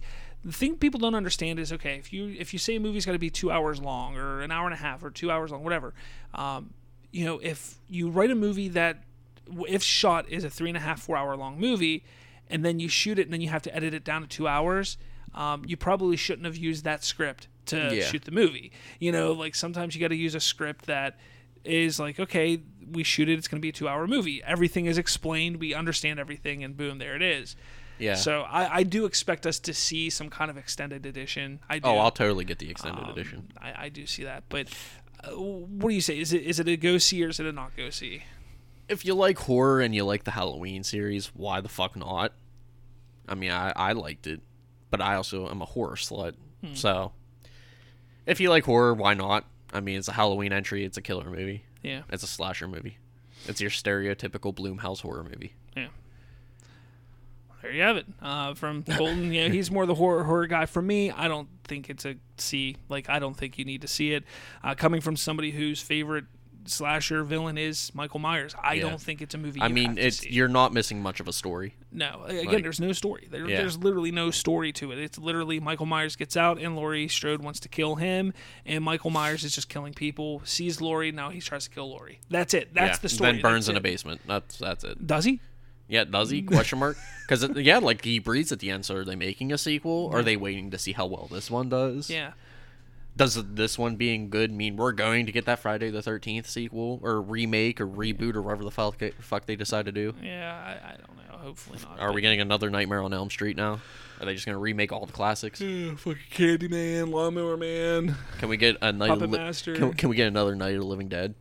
the thing people don't understand is, okay, if you if you say a movie's got to be two hours long or an hour and a half or two hours long, whatever, um, you know, if you write a movie that, if shot, is a three and a half, four hour long movie, and then you shoot it and then you have to edit it down to two hours, um, you probably shouldn't have used that script to Yeah. shoot the movie. You know, like sometimes you got to use a script that is like, okay, we shoot it, it's going to be a two hour movie. Everything is explained, we understand everything, and boom, there it is. Yeah. So I, I do expect us to see some kind of extended edition. I do. Oh, I'll totally get the extended Um, edition. I, I do see that. But uh, what do you say? Is it is it a go see or is it a not go see? If you like horror and you like the Halloween series, why the fuck not? I mean, I, I liked it, but I also am a horror slut. Hmm. So, if you like horror, why not? I mean, it's a Halloween entry. It's a killer movie. Yeah. It's a slasher movie. It's your stereotypical Blumhouse horror movie. Yeah. There you have it. Uh, from Colton, you know, he's more the horror horror guy. For me, I don't think it's a C. Like, I don't think you need to see it. Uh, coming from somebody whose favorite slasher villain is Michael Myers, I Yeah. don't think it's a movie. I you mean, have to it's see. you're not missing much of a story. No, again, Like- there's no story. There, Yeah. There's literally no story to it. It's literally Michael Myers gets out, and Laurie Strode wants to kill him, and Michael Myers is just killing people. Sees Laurie, now he tries to kill Laurie. That's it. That's Yeah. the story. Then burns That's in a it. basement. That's that's it. Does he? Yeah, does he? Question mark. Because yeah, like he breathes at the end. So are they making a sequel? Or are they waiting to see how well this one does? Yeah. Does this one being good mean we're going to get that Friday the thirteenth sequel or remake or reboot or whatever the fuck, fuck they decide to do? Yeah, I, I don't know. Hopefully not. Are we getting another Nightmare on Elm Street now? Are they just going to remake all the classics? Yeah, fucking Candyman, Lawnmower Man. Can we get a Night of Puppet Li- Master. Can, can we get another Night of the Living Dead?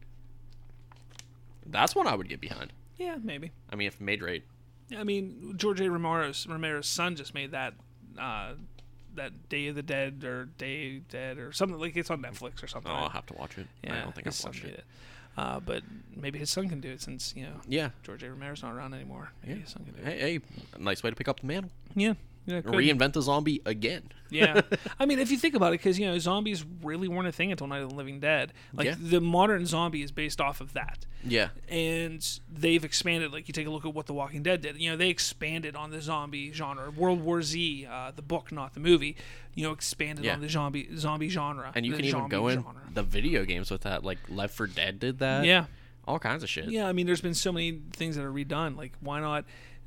That's one I would get behind. Yeah, maybe. I mean, if made right. I mean, George A. Romero's Romero's son just made that uh, that Day of the Dead or Day Dead or something, like it's on Netflix or Oh, something. I'll have to watch it. yeah, I don't think his I've son watched made it. it. Uh, but maybe his son can do it since, you know, Yeah. George A. Romero's not around anymore. Maybe Yeah. his son can do it. Hey, hey, a nice way to pick up the mantle. Yeah. Yeah, could. Reinvent the zombie again. Yeah. I mean, if you think about it, because, you know, zombies really weren't a thing until Night of the Living Dead. Like, Yeah. the modern zombie is based off of that. Yeah. And they've expanded. Like, you take a look at what The Walking Dead did. You know, they expanded on the zombie genre. World War Z, uh, the book, not the movie, you know, expanded Yeah. on the zombie zombie genre. And you the can even zombie go in genre. the video games with that. Like Left four Dead did that. Yeah. All kinds of shit. Yeah, I mean, there's been so many things that are redone. Like, why not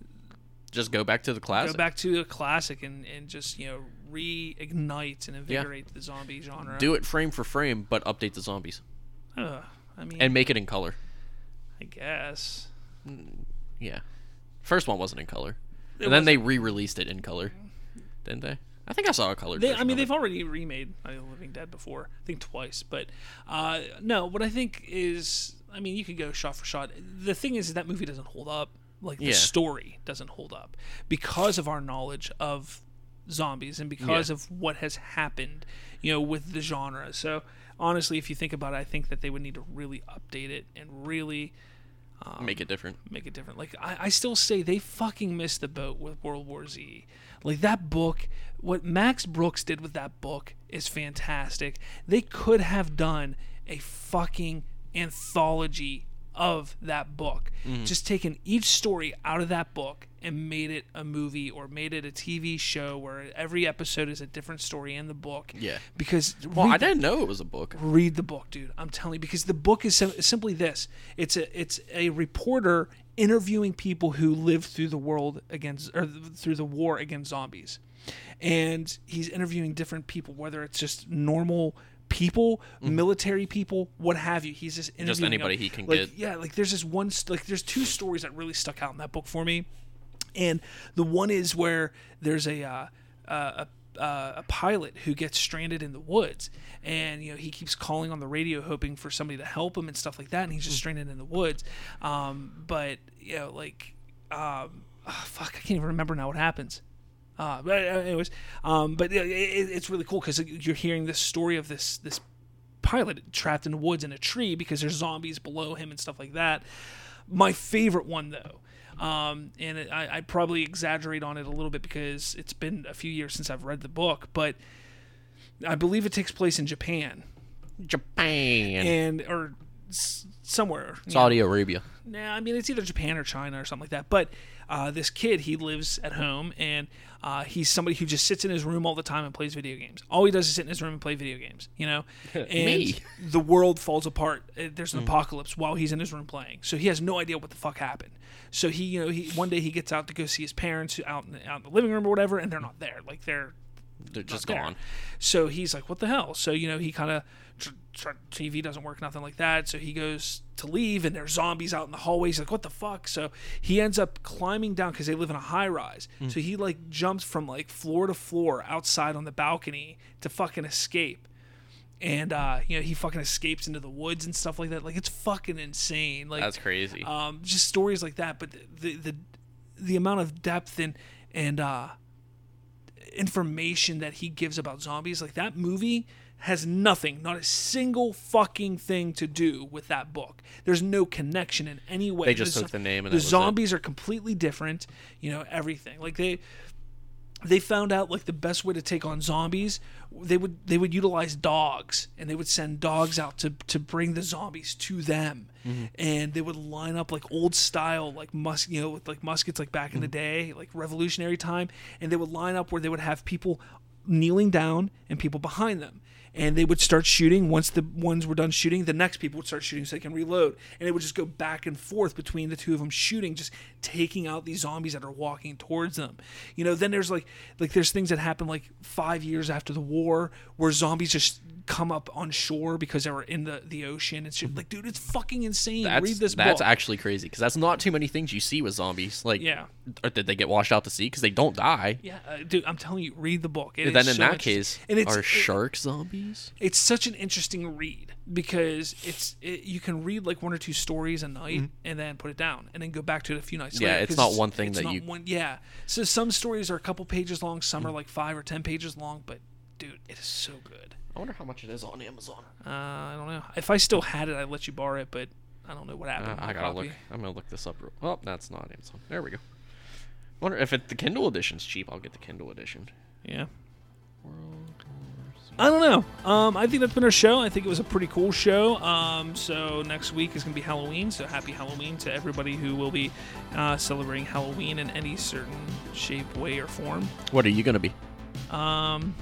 Just go back to the classic. go back to a classic and, and just, you know, reignite and invigorate the zombie genre? Do it frame for frame, but update the zombies. Ugh, I mean, And make it in color. I guess. Yeah. First one wasn't in color. It and then wasn't. they re-released it in color. Didn't they? I think I saw a color They, version I mean, of they've it. already remade Night of the Living Dead before. I think twice. But uh, no, what I think is, I mean, you could go shot for shot. The thing is, that movie doesn't hold up. Like, the Yeah. story doesn't hold up because of our knowledge of zombies and because Yeah. of what has happened, you know, with the genre. So, honestly, if you think about it, I think that they would need to really update it and really Make it different. make it different. Like, I, I still say they fucking missed the boat with World War Z. Like, that book, what Max Brooks did with that book is fantastic. They could have done a fucking anthology of that book. Just taken each story out of that book and made it a movie or made it a T V show where every episode is a different story in the book. Yeah. Because Well, read I the- didn't know it was a book. read the book, dude. I'm telling you, because the book is sim- simply this: it's a it's a reporter interviewing people who lived through the world against or th- through the war against zombies, and he's interviewing different people, whether it's just normal people, military people, what have you. He's just interviewing Just anybody them. he can Like, get. Yeah, like there's this one, st- like there's two stories that really stuck out in that book for me, and the one is where there's a uh, uh, a uh, a pilot who gets stranded in the woods, and you know he keeps calling on the radio hoping for somebody to help him and stuff like that, and he's just stranded in the woods. Um, but you know, like, um, oh, fuck, I can't even remember now what happens. Uh, but anyways, um, but it, it, it's really cool because you're hearing this story of this this pilot trapped in the woods in a tree because there's zombies below him and stuff like that. My favorite one though. Um, and it, I, I probably exaggerate on it a little bit because it's been a few years since I've read the book, but I believe it takes place in Japan, Japan. and or s- somewhere. you know. Saudi Arabia. Nah, I mean, it's either Japan or China or something like that. But uh, this kid, he lives at home, and uh, he's somebody who just sits in his room all the time and plays video games. All he does is sit in his room and play video games, you know? And Me. the world falls apart. Uh, There's an mm. apocalypse while he's in his room playing. So he has no idea what the fuck happened. So he, you know, he one day he gets out to go see his parents out in, out in the living room or whatever, and they're not there. Like, they're... They're just there. gone. So he's like, what the hell? So, you know, he kind of, tr- tr- T V doesn't work, nothing like that. So he goes to leave, and there's zombies out in the hallways. He's like, what the fuck? So he ends up climbing down because they live in a high rise. Mm. So he, like, jumps from, like, floor to floor outside on the balcony to fucking escape. And, uh, you know, he fucking escapes into the woods and stuff like that. Like, it's fucking insane. Like, that's crazy. Um, just stories like that. But the, the, the, the amount of depth and, and, uh, information that he gives about zombies, like, that movie has nothing, not a single fucking thing to do with that book. There's no connection in any way. They just the, took the name and the that was zombies it. are completely different, you know, everything. Like, they they found out, like, the best way to take on zombies, they would they would utilize dogs, and they would send dogs out to to bring the zombies to them. Mm-hmm. And they would line up, like, old style, like, mus you know with like muskets, like back mm-hmm. in the day, like revolutionary time, and they would line up where they would have people kneeling down and people behind them. And they would start shooting. Once the ones were done shooting, the next people would start shooting so they can reload. And it would just go back and forth between the two of them shooting, just taking out these zombies that are walking towards them. You know, then there's like like there's things that happen like five years after the war where zombies just come up on shore because they were in the, the ocean and shit. Like, dude, it's fucking insane. That's, Read this that's book. actually crazy because that's not too many things you see with zombies. Like, yeah. Or did they get washed out to sea? Because they don't die. Yeah, uh, dude, I'm telling you, read the book. It and then in so that case, and it's, are it, shark zombies? It's such an interesting read because it's it, you can read like one or two stories a night mm-hmm. and then put it down and then go back to it a few nights yeah, later. Yeah, it's not one thing it's that not you... One, yeah, so some stories are a couple pages long, some mm-hmm. are like five or ten pages long, but dude, it is so good. I wonder how much it is on Amazon. Uh, I don't know. If I still had it, I'd let you borrow it, but I don't know what happened. Uh, I gotta copy. look. I'm gonna look this up. Real, well, that's not Amazon. There we go. Wonder if it, the Kindle edition's cheap. I'll get the Kindle edition. Yeah. I don't know. Um, I think that's been our show. I think it was a pretty cool show. Um, so next week is going to be Halloween. So happy Halloween to everybody who will be uh, celebrating Halloween in any certain shape, way, or form. What are you going to be? Um,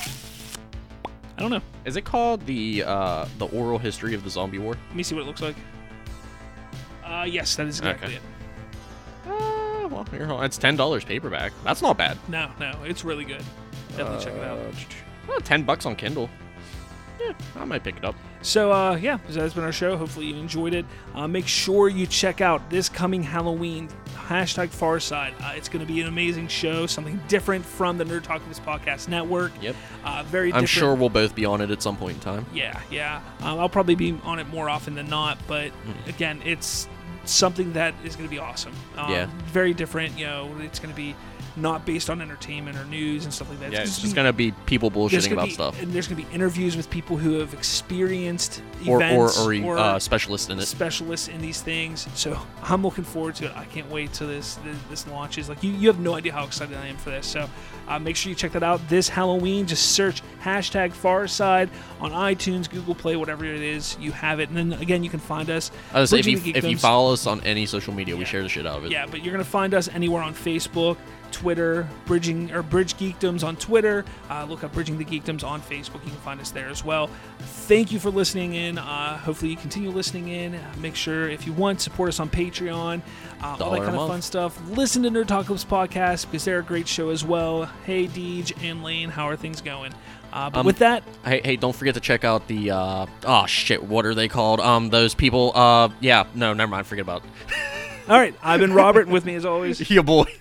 I don't know. Is it called the uh, the Oral History of the Zombie War? Let me see what it looks like. Uh, yes, that is exactly okay. it. Uh, well, here, it's ten dollars paperback. That's not bad. No, no, it's really good. Definitely uh, check it out. Well, ten bucks on Kindle. Yeah, I might pick it up. So, uh, yeah, that's been our show. Hopefully you enjoyed it. Uh, make sure you check out this coming Halloween, hashtag Farside. Uh, it's going to be an amazing show, something different from the Nerd Talkalypse Podcast Network. Yep. Uh, very I'm different. sure we'll both be on it at some point in time. Yeah, yeah. Um, I'll probably be on it more often than not, but mm. again, it's something that is going to be awesome. Um, yeah. Very different. You know, it's going to be not based on entertainment or news and stuff like that. Yeah, it's, it's just going to be people bullshitting about be, stuff. And there's going to be interviews with people who have experienced or, events or, or, or uh, specialists in it. Specialists in these things. So I'm looking forward to it. I can't wait till this this, this launches. Like you, you have no idea how excited I am for this. So uh, make sure you check that out this Halloween. Just search hashtag Farside on iTunes, Google Play, whatever it is. You have it. And then again, you can find us. I was if you if you follow us on any social media, yeah. we share the shit out of it. Yeah, but you're gonna find us anywhere on Facebook, Twitter, Bridging or Bridge Geekdoms on Twitter. Uh, look up Bridging the Geekdoms on Facebook. You can find us there as well. Thank you for listening in. Uh, hopefully you continue listening in. Uh, make sure if you want, support us on Patreon. Uh, all that kind of fun stuff. Listen to Nerd Talkalypse Podcast because they're a great show as well. Hey, Deej and Lane, how are things going? Uh, but um, with that, hey, hey, don't forget to check out the. Uh, oh shit, what are they called? Um, those people. Uh, yeah, no, never mind. Forget about it. All right, I've been Robert, and with me as always, yeah, boy.